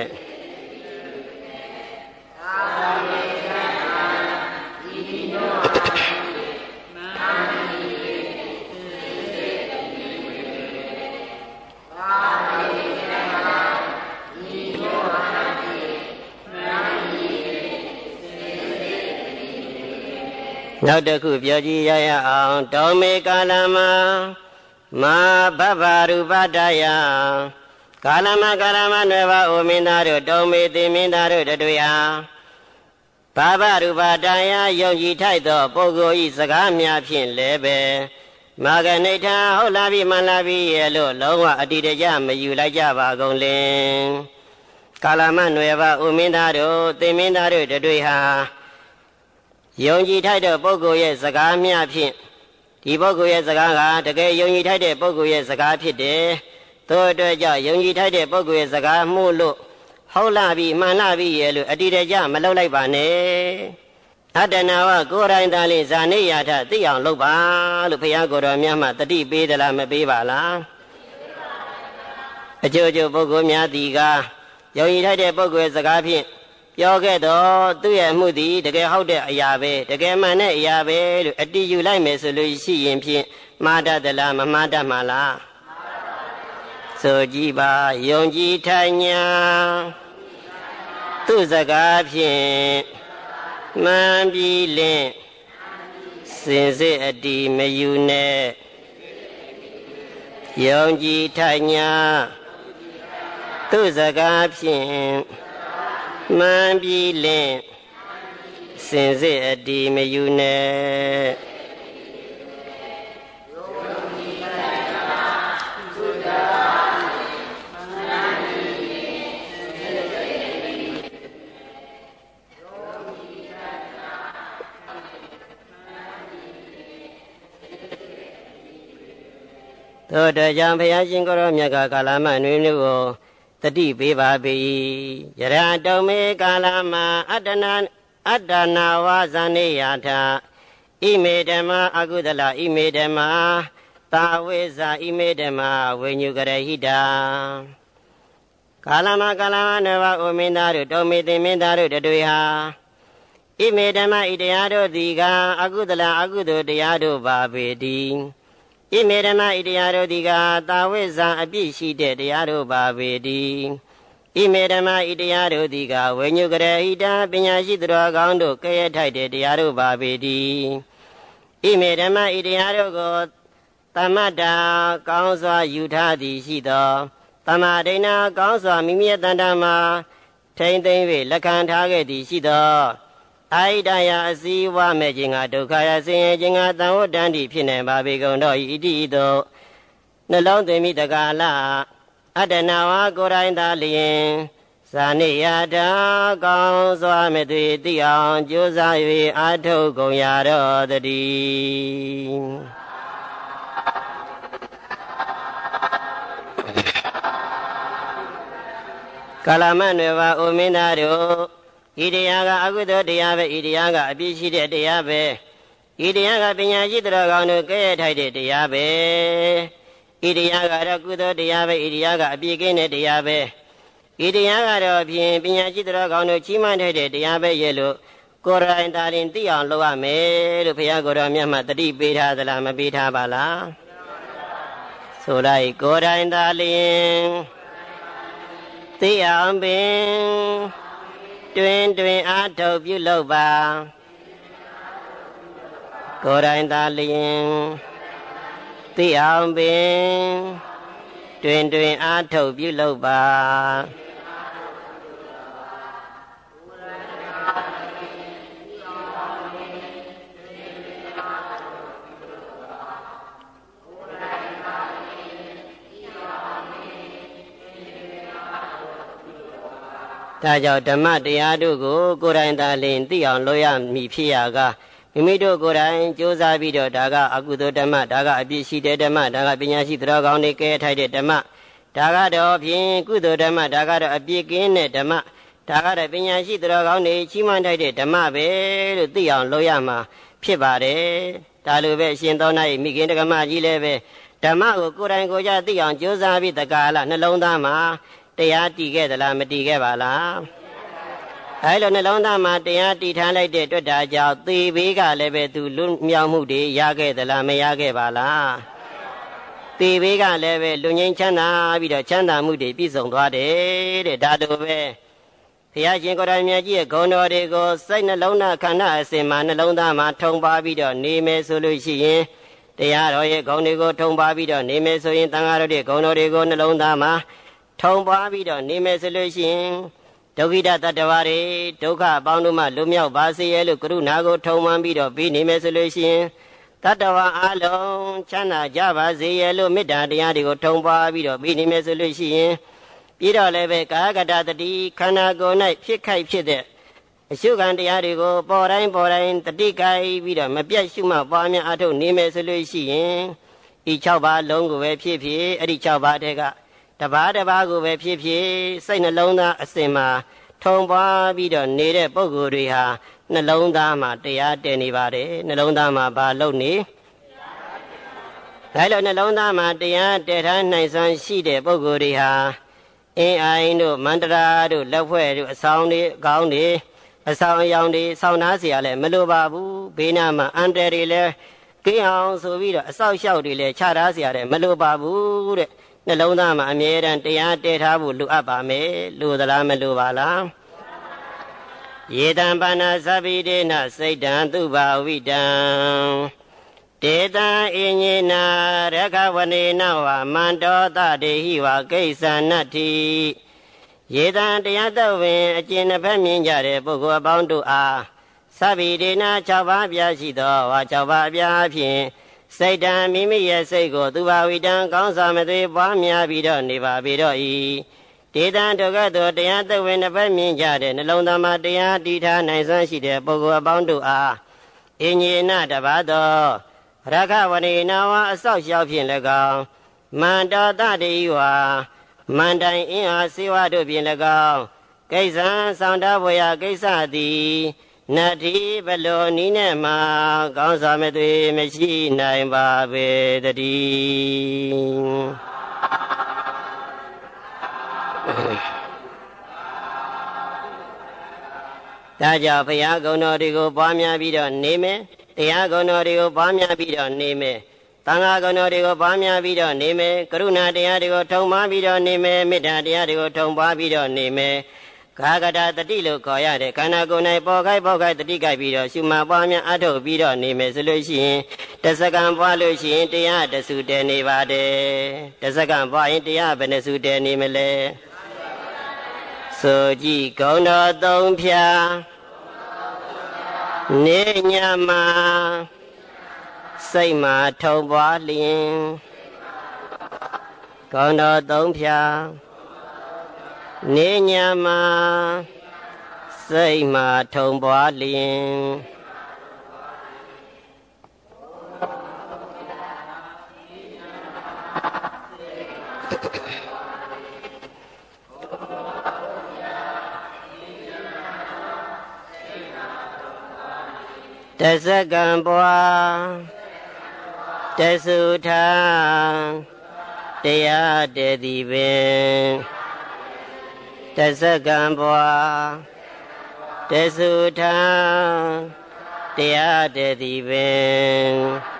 နောက်တစ်ခုပြောကြည့်ရရအောင်တောမေကာလမမာဘဗရူပတယကာလမကာလမနွယ်ပါအိုမင်းသားတို့တောမေသိမင်းသားတို့တို့ရာဘာဗရူပတယယုံကြည်ထိုက်သောပုဂ္ဂိုလ်ဤစကားများဖြင့်လည်းပဲမာဂနိဋ္ဌဟုတ်လာပြီမှန်လာပြီရဲ့လို့လုံးဝအတ္တိတကြမယူလိုက်ကြပါကုန်လင်ကာလမနွယ်ပါအိုမင်းသားတို့သိမင်းသားတို့တို့ဟာယုံကြည်ထိုက်တဲ့ပုဂ္ဂိုလ်ရဲ့စကားများဖြင့်ဒီပုဂ္ဂိုလ်ရဲ့စကားကတကယ်ယုံကြည်ထိုက်တဲ့ပုဂ္ဂိုလ်ရဲ့စကားဖြစ်တယ်။သို့အတွက်ကြောင့်ယုံကြည်ထိုက်တဲ့ပုဂ္ဂိုလ်ရဲ့စကားမှုလို့ဟုတ်လာပြီမှန်လာပြီရဲ့လို့အတ္တိတကြမလုပ်လိုက်ပါနဲ့။အတ္တနာဝကိုယ်တိုင်သာလင်ဇာနေယာထသိအောင်လုပ်ပါလို့ဘုရားကိုယ်တော်မြတ်မှတတိပေးသလားမပေးပါလား။အကျိုးကျိုးပုဂ္ဂိုလ်များသည်ကယုံကြည်ထိုက်တဲ့ပုဂ္ဂိုလ်ရဲ့စကားဖြင့်ပြောခဲ့တော့သူ့ရဲ့အမှုသည်တကယ်ဟုတ်တဲ့အရာပဲတကယ်မှန်တဲ့အရာပဲလို့အတ္တိယူလိုက်မယ်ဆိုလို့ရှိရင်ဖြင့်မှားတတ်သလားမမှားတတ်မှာလားဆိုကြည့်ပါယုံကြည်ထိုင်ညာသူ့စကားဖြင့်မှန်ပြီလင်စင်စစ်အတ္တိမယူနဲ့ယုံကြည်ထိုင်ညာသူ့စကားဖြင့်မှန်ပြီလင်စင်စစ်အတ္တိမယူနဲ့သို့တော်ကြောင့်ဘုရားရှင်ကိုယ်တော်မြတ်ကကာလမနွေမျိုးကိုတတိပေးပါပေယရတုံမေကာလမအတ္တနာအတ္တနာဝဇာနေယထဣမေဓမ္မာအကုသလဣမေဓမ္မာတာဝိဇာဣမေဓမ္မဝိညုကရဟိတာကာလမကာလမနဝဩမင်းသားတို့တောမေသိမင်းသားတို့တွေဟာဣမေဓမ္မဣတရားတို့သည်ကအကုသလအကုသိုလ်တရားတို့ပါပေတည်းဣမေဓမ္မဣတရားတို့သည်ကတာဝိဇာအပြည့်ရှိတဲ့တရားတို့ပါပေတည်းဣမေဓမ္မဣတရားတို့သည်ကဝိညုကရဟိတာပညာရှိသူတော်ကောင်းတို့ကဲ့ရဲ့ထိုက်တဲ့တရားတို့ပါပေတည်းဣမေဓမ္မဣတရားတို့ကိုသမတ္တာကောင်းစွာယူထားသည်ရှိသောတမဒိဏကောင်းစွာမိမိရဲ့တဏ္ဍာမှာထိမ့်သိမ့်၍လက်ခံထားခဲ့သည်ရှိသောအာဟိတယအစည်းဝါမဲ့ခြင်းကဒုက္ခယဆင်းရဲခြင်းကသံဝတ္တန္တိဖြစ်နေပါပေကုန်တော့ဣတိသို့နှလုံးသွင်းမိတကာလအတ္တနာဝကိုယ်တိုင်သာလျင်ဇာနိယတာကောင်းစွာမဲ့သွေသိအောင်ကြိုးစား၍အာထုတ်ကုန်ရတော့တည်းကာလမနွယ်ပါအိုမင်းသားတို့ဤတရားကအကုသိုလ်တရားပဲဤတရားကအပြည့်ရှိတဲ့တရားပဲဤတရားကပညာရှိတော်ကောင်းတို့ကဲ့ရဲ့ထိုက်တဲ့တရားပဲဤတရားကတော့ကုသိုလ်တရားပဲဤတရားကအပြည့်ကင်းတဲ့တရားပဲဤတရားကတော့ဖြင့်ပညာရှိတော်ကောင်းတို့ချီးမွမ်းထိုက်တဲ့တရားပဲရဲ့လို့ကိုယ်တိုင်သာရင်သိအောင်လုပ်ရမယ်လို့ဘုရားကိုယ်တော်မြတ်မှတတိပေးထားသလားမပေးထားပါလားဆိုလိုက်ကိုယ်တိုင်သာလျင်သိအောင်ပင်တွင်တွင်အားထုတ်ပြုလုပ်ပါကိုယ်တိုင်သာလျင်သိအောင်ပင်တွင်တွင်အားထုတ်ပြုလုပ်ပါဒါကြောင့်ဓမ္မတရားတို့ကိုကိုယ်တိုင်သာလျင်သိအောင်လုပ်ရမည်ဖြစ်ရာကမိမိတို့ကိုယ်တိုင်ကြိုးစားပြီးတော့ဒါကအကုသိုလ်ဓမ္မဒါကအပြည့်ရှိတဲ့ဓမ္မဒါကပညာရှိတော်ကောင်းတွေကဲထိုက်တဲ့ဓမ္မဒါကတော့ဖြင့်ကုသိုလ်ဓမ္မဒါကတော့အပြည့်ကင်းတဲ့ဓမ္မဒါကတော့ပညာရှိတော်ကောင်းတွေချီးမွမ်းထိုက်တဲ့ဓမ္မပဲလို့သိအောင်လုပ်ရမှာဖြစ်ပါတယ်ဒါလိုပဲရှင်သောနာ၏မိခင်တက္ကမကြီးလည်းပဲဓမ္မကိုကိုယ်တိုင်ကိုယ်ကြသိအောင်ကြိုးစားပြီးတက္ကလာနှလုံးသားမှာတရားတည်ခဲ့သလားမတည်ခဲ့ပါလားအဲလိုနှလုံးသားမှာတရားတည်ထားလိုက်တဲ့အတွက်ဒါကြောင့်သေဘေးကလည်းပဲသူလွတ်မြောက်မှုတွေရခဲ့သလားမရခဲ့ပါလားသေဘေးကလည်းပဲလူငြိမ်းချမ်းသာပြီးတော့ချမ်းသာမှုတွေပြည့်စုံသွားတယ်တဲ့ဒါလိုပဲဘုရားရှင်ကိုယ်တော်မြတ်ကြီးရဲ့ဂုဏ်တော်တွေကိုစိတ်နှလုံးသားခန္ဓာအစဉ်မှာနှလုံးသားမှာထုံပါပြီးတော့နေမယ်ဆိုလို့ရှိရင်တရားတော်ရဲ့ဂုဏ်တွေကိုထုံပါပြီးတော့နေမယ်ဆိုရင်သံဃာတော်ရဲ့ဂုဏ်တော်တွေကိုနှလုံးသားမှာထုံပွားပြီးတော့နေမယ်ဆိုလို့ရှိရင်ဒုက္ခိတတတ္တဝါတွေဒုက္ခအပေါင်းတို့မှလွတ်မြောက်ပါစေရဲ့လို့ကရုဏာကိုထုံမှန်ပြီးတော့ပြီးနေမယ်ဆိုလို့ရှိရင်တတ္တဝါအလုံးချမ်းသာကြပါစေရဲ့လို့မေတ္တာတရားတွေကိုထုံပွားပြီးတော့ပြီးနေမယ်ဆိုလို့ရှိရင်ပြီးတော့လည်းပဲကာယကတတိခန္ဓာကိုယ်၌ဖြစ်ခိုက်ဖြစ်တဲ့အရှုခံတရားတွေကိုပေါ်တိုင်းပေါ်တိုင်းတတိကိုက်ပြီးတော့မပြတ်ရှုမှတ်ပွားများအထုတ်နေမယ်ဆိုလို့ရှိရင်ဤ၆ပါးလုံးကိုပဲဖြစ်ဖြစ်အဲ့ဒီ၆ပါးတည်းကတပါးတပါးကိုပဲဖြစ်ဖြစ်စိတ်နှလုံးသားအစဉ်မှာထုံပွားပြီးတော့နေတဲ့ပုဂ္ဂိုလ်တွေဟာနှလုံးသားမှာတရားတည်နေပါတယ်နှလုံးသားမှာဘာလုပ်နေဒါလို့နှလုံးသားမှာတရားတည်ထားနိုင်စွမ်းရှိတဲ့ပုဂ္ဂိုလ်တွေဟာအင်းအိုင်တို့မန္တရာတို့လက်ဖွဲ့တို့အဆောင်တွေအကောင်းတွေအဆောင်အယောင်တွေဆောင်းသားเสียလည်းမလိုပါဘူးဘေးနားမှာအန်တယ်တွေလည်းကင်းအောင်ဆိုပြီးတော့အဆောက်အအုံတွေလည်းခြားထားเสียလည်းမလိုပါဘူးတဲ့နှလုံးသားမှာအမြဲတမ်းတရားတည်ထားဖို့လိုအပ်ပါမယ်လိုသလားမလိုပါလားယေတံပါဏသဗ္ဗိဒေနစိတ်တံသူဘာဝိတံတေတံအညေနာရခဝနေနဝမန္တောတတေဟိဝကိစ္ဆနတ္ထိယေတံတရားတော်ဝင်အကျဉ်တစ်ဖက်မြင်ကြတဲ့ပုဂ္ဂိုလ်အပေါင်းတို့အားသဗ္ဗိဒေန၆ပါးပြရှိသောဝါ၆ပါးအပြားဖြင့်စိတ်တံမိမိရဲ့စိတ်ကိုသူဘာဝိတံကောင်းစွာမသွေပွားများပြီးတော့နေပါပေတော့၏ဒေတံဒုက္ခသောတရားတော်ဝင်တစ်ဖက်မြင်ကြတဲ့နှလုံးသားမှာတရားတည်ထားနိုင်စွမ်းရှိတဲ့ပုဂ္ဂိုလ်အပေါင်းတို့အားအညေနတပါသောရခဝနေနဝအဆောက်ရှောက်ဖြင့်၎င်းမန္တောတတေဟိဝမန္တိုင်အင်းအားစေဝတို့ဖြင့်၎င်းကိစ္စံဆောင်တဘဝယကိစ္စသည်နာတိဘလောနီးနဲ့မှာကောင်းစွာမသွေမရှိနိုင်ပါပေတည်းဒါကြောင့်ဘုရားဂုဏ်တော်တွေကိုပွားများပြီးတော့နေမယ်တရားဂုဏ်တော်တွေကိုပွားများပြီးတော့နေမယ်သံဃာဂုဏ်တော်တွေကိုပွားများပြီးတော့နေမယ်ကရုဏာတရားတွေကိုထုံပွားပြီးတော့နေမယ်မေတ္တာတရားတွေကိုထုံပွားပြီးတော့နေမယ်ခါကတာတတိလို့ခေါ်ရတဲ့ခန္ဓာကိုယ်၌ပေါ်ခိုက်ပေါ်ခိုက်တတိခိုက်ပြီးတော့ရှုမှတ်ပွားများအထုတ်ပြီးတော့နေမယ်ဆိုလို့ရှိရင်တစကံပွားလို့ရှိရင်တရားတစုတည်နေပါတယ်တစကံပွားရင်တရားဘယ်နှစုတည်နေမလဲဆိုကြည့်ဂုဏ်တော်သုံးဖြာနေညမှာစိတ်မှာထုံပွားလျင်ဂုဏ်တော်သုံးဖြာနေညမှာစိတ်မှာထုံပွားလျင်တစကံပွားတသုထံတရားတည်သည်ပင်တစကံပွားတသုထံတရားတည်သည်ပင်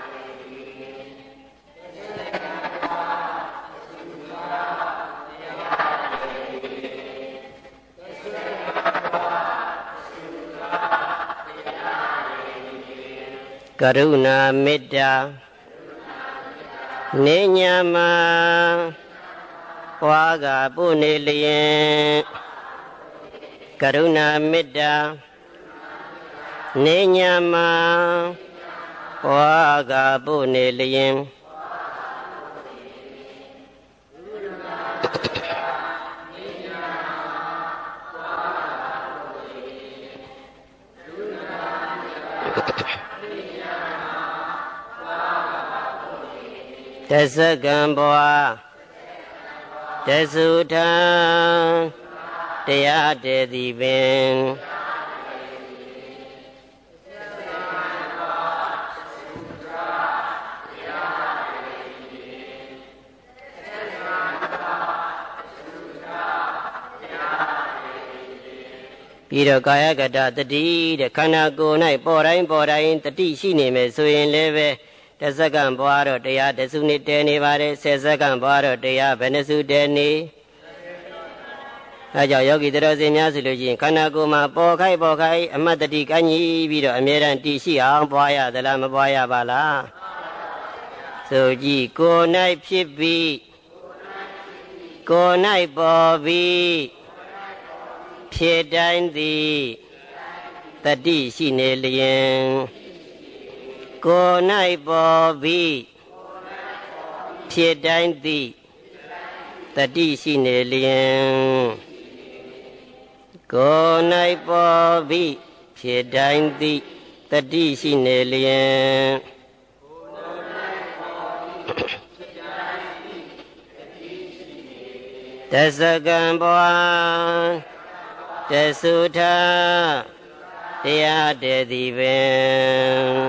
ကရုဏာမေတ္တာနေညာမှာပွားကပုနေလျင်ကရုဏာမေတ္တာနေညာမှာပွားကပုနေလျင်တစကံပွားတသုထံတရားတည်သည်ပင်ပြီးတော့ကာယကတတတိတဲ့ခန္ဓာကိုယ်၌ပေါ်တိုင်းပေါ်တိုင်းတတိရှိနေမယ်ဆိုရင်လည်းပဲတစက္ကန့်ပွားတော့တရားတစုနှစ်တည်နေပါတယ်ဆယ်စက္ကန့်ပွားတော့တရားဘယ်နှစုတည်နေအဲကြောင့်ယောဂီတော်စင်များဆိုလို့ရှိရင်ခန္ဓာကိုယ်မှာပေါ်ခိုက်ပေါ်ခိုက်အမတ်တတိကഞ്ഞီပြီးတော့အမြဲတမ်းတည်ရှိအောင်ပွားရသလားမပွားရပါလားဆိုကြည့်ကိုယ်၌ဖြစ်ပြီးကိုယ်၌ပေါ်ပြီးဖြစ်တိုင်းသည်တတိရှိနေလျင်ကိုယ်၌ပေါ်ပြီးဖြစ်တိုင်းသည်တတိရှိနေလျင်ကိုယ်၌ပေါ်ပြီးဖြစ်တိုင်းသည်တတိရှိနေလျင်တစကံပွားတသုထတရားတည်သည်ပင်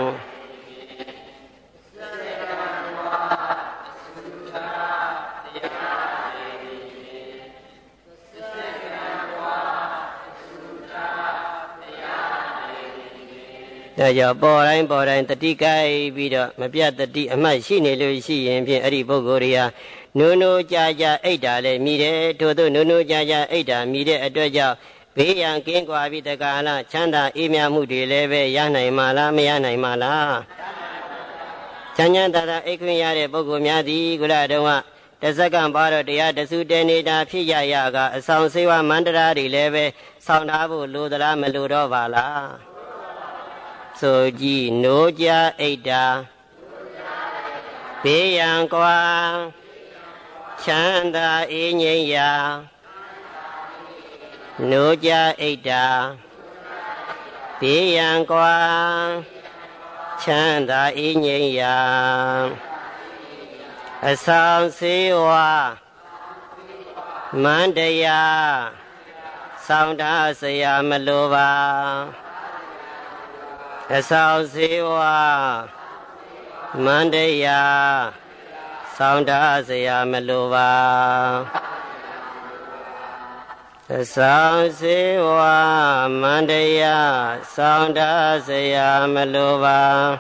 ဒါကြောင့်ပေါ်တိုင်းပေါ်တိုင်းတတိကိုက်ပြီးတော့မပြတ်တတိအမှတ်ရှိနေလို့ရှိရင်ဖြင့်အဲ့ဒီပုဂ္ဂိုလ်တွေကနုံနုံကြာကြာအိတ်တာလည်းမြည်တယ်ထို့သောနုံနုံကြာကြာအိတ်တာမြည်တဲ့အတွက်ကြောင့်ဘေးရန်ကင်းကွာပြီးတက္ကလာချမ်းသာအေးမြမှုတွေလည်းပဲရနိုင်မှာလားမရနိုင်မှာလားချမ်းချမ်းသာသာအိတ်ခွင့်ရတဲ့ပုဂ္ဂိုလ်များသည်ကုလတုံးကတစက္ကန့်ပါတော့တရားတစုတည်နေတာဖြစ်ရရကအဆောင်စေဝမန္တရာတွေလည်းပဲဆောင်းထားဖို့လိုသလားမလိုတော့ပါလားဆိုကြည့်နိုးကြအိတ်တာဘေးရန်ကွာချမ်းသာအေးငြိမ်းရာနိုးကြအိတ်တာဘေးရန်ကွာချမ်းသာအေးငြိမ်းရာအဆောင်စေဝမန္တရာဆောင်းထားစရာမလိုပါအဆောင်စေဝမန္တရာဆောင်းတာစရာမလိုပါအဆောင်စေဝမန္တရာဆောင်းတာစရာမလိုပါ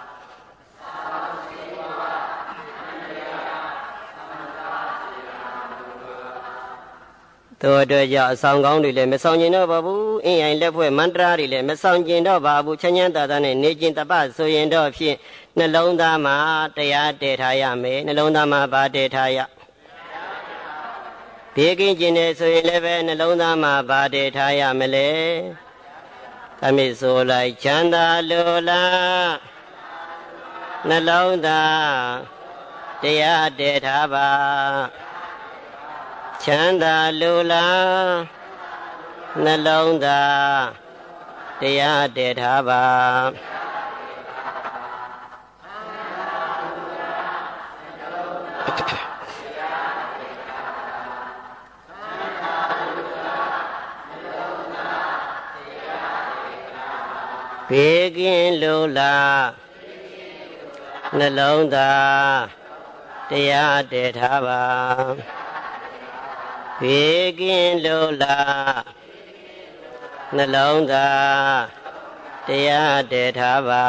တို့အတွက်ကြောင့်အဆောင်ကောင်းတွေလည်းမဆောင်ကျင်တော့ပါဘူးအင်းရိုင်လက်ဖွဲ့မန္တရာတွေလည်းမဆောင်ကျင်တော့ပါဘူးချမ်းချမ်းသာသာနဲ့နေကျင်တပဆိုရင်တော့ဖြင့်နှလုံးသားမှာတရားတည်ထားရမယ်နှလုံးသားမှာဗာတည်ထားရဘေးကင်းကျင်နေဆိုရင်လည်းပဲနှလုံးသားမှာဗာတည်ထားရမလဲအမိဆိုလိုက်ချမ်းသာလိုလားနှလုံးသားတရားတည်ထားပါချမ်းသာလိုလားနှလုံးသားတရားတည်ထားပါဘေးကင်းလိုလားနှလုံးသားတရားတည်ထားပါဘေးကင်းလိုလားနှလုံးသားတရားတည်ထားပါ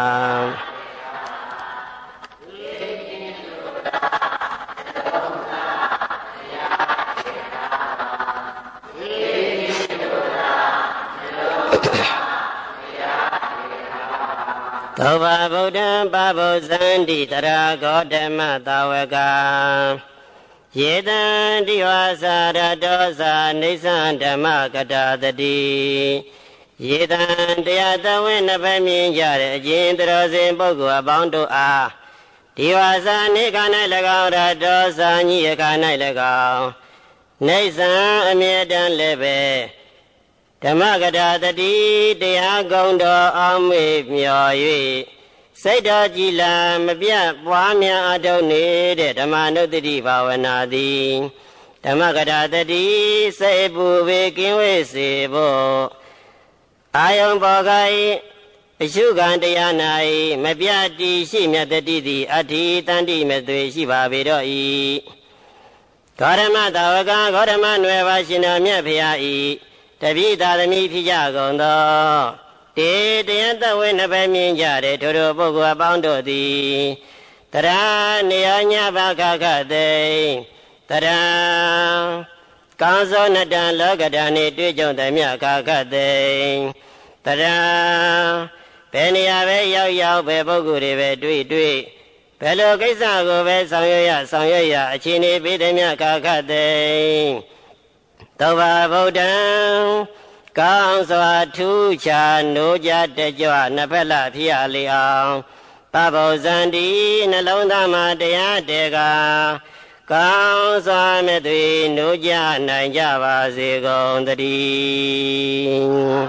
သောဘာဗုဒ္ဓံပဗုဇန္တိတရာဂေါတမသာဝကယေတံတိဝါစာရတောသာနေသံဓမ္မကတာတတိယေတံတရားတဝိနဗမြင်ကြတဲ့အကျဉ်တော်စဉ်ပုဂ္ဂိုလ်အပေါင်းတို့အားဒီဝါစာနေခါ၌၎င်းရတောသာညိယခါ၌၎င်းနေသံအမြဲတမ်းလည်းပဲဓမ္မကတာတတိတရားကုံတော်အောင်မေ့မျှော်၍စိတ်တော်ကြည်လာမပြတ်ပွားများအထုံးနေတဲ့ဓမ္မနုတ္တိဘာဝနာသည်ဓမ္မကတာတတိစိတ်ပူပေကင်းဝေးစေဖို့အာယုံပေါ်က၏အရှုခံတရား၌မပြတ်တည်ရှိမြတ်တတိသည်အဋ္ဌိတန်တိမသွေရှိပါပေတော့၏ဂေါရမသာဝကဂေါရမနွယ်ပါရှင်တော်မြတ်ဖရာ၏တပိသာသမီဖြစ်ကြကုန်သောတေတရားတဝိနဗမြင်ကြတဲ့ထိုတို့ပုဂ္ဂိုလ်အပေါင်းတို့သည်တရာနေယညဘာခခသိတရာကောင်းသောနတံလောကဓာနှင့်တွေ့ကြုံသည်မြခခသိတရာဘယ်နေရာပဲရောက်ရောက်ပဲပုဂ္ဂိုလ်တွေပဲတွေ့တွေ့ဘယ်လိုကိစ္စကိုပဲဆောင်ရွက်ရဆောင်ရွက်ရအခြေအနေပေးသည်မြခခသိသောဘာဗုဒ္ဓံကောင်းစွာထူးခြားနိုးကြတကြွနှစ်ဖက်လဖြစ်ရလေအောင်ပဗုဇန္တိနှလုံးသားမှာတရားတေကကောင်းစွာမဲ့သွေနိုးကြနိုင်ကြပါစေကုန်သတည်း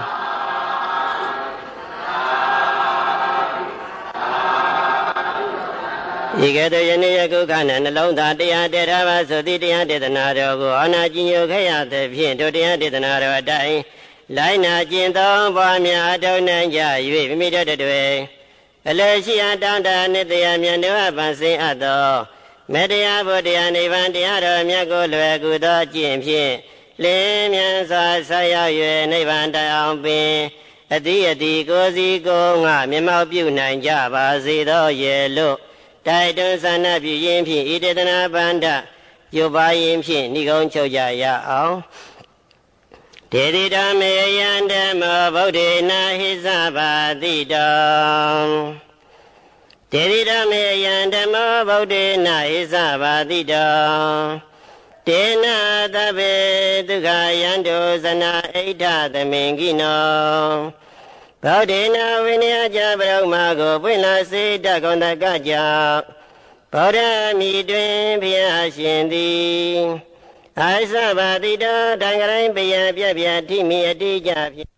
ဤကဲ့သို့ယနေ့ယခုခဏနှလုံးသားတရားတည်ထားပါဆိုသည့်တရားဒေသနာတော်ကိုအာနာကျင်ညိုခဲ့ရသဖြင့်တို့တရားဒေသနာတော်အတိုင်းလိုက်နာကျင့်သုံးပွားများအထောက်နိုင်ကြ၍မိမိတို့တွေအလရှိအတောင်းတနိတယမြတ်တော်ပန်စင်အပ်သောမေတ္တရားဘုရားနိဗ္ဗာန်တရားတော်မြတ်ကိုလွယ်ကူသောကျင့်ဖြင့်လင်းမြန်စွာဆက်ရောက်၍နိဗ္ဗာန်တိုင်အောင်ပင်အတိအတိကိုယ်စီကိုယ်ငါမျက်မှောက်ပြုနိုင်ကြပါစေသောရဲ့လို့တိုက်တွန်းဆန္ဒပြုရင်းဖြင့်ဤတေသနာပန္ဒပြုပါရင်းဖြင့်ဏိကုံချုပ်ကြရအောင်ဒေတိဓမ္မေယံဓမ္မောဗုဒ္ဓေနဟိသဘာတိတောဒေတိဓမ္မေယံဓမ္မောဗုဒ္ဓေနဟိသဘာတိတောတေနသဗ္ဗေဒုက္ခယန္တုဇနာဣဋ္ဌသမင်ကိနောဗုဒ္ဓေနဝိနည်းကြပရုမာကိုပွင့်လာစေတကွန်တကကြောင့်ဗုဒ္ဓမီတွင်ဘုရားရှင်သည်အာသဘာတိတောတံကရိုင်းပယံပြပြထိမိအတိကြဖြင့်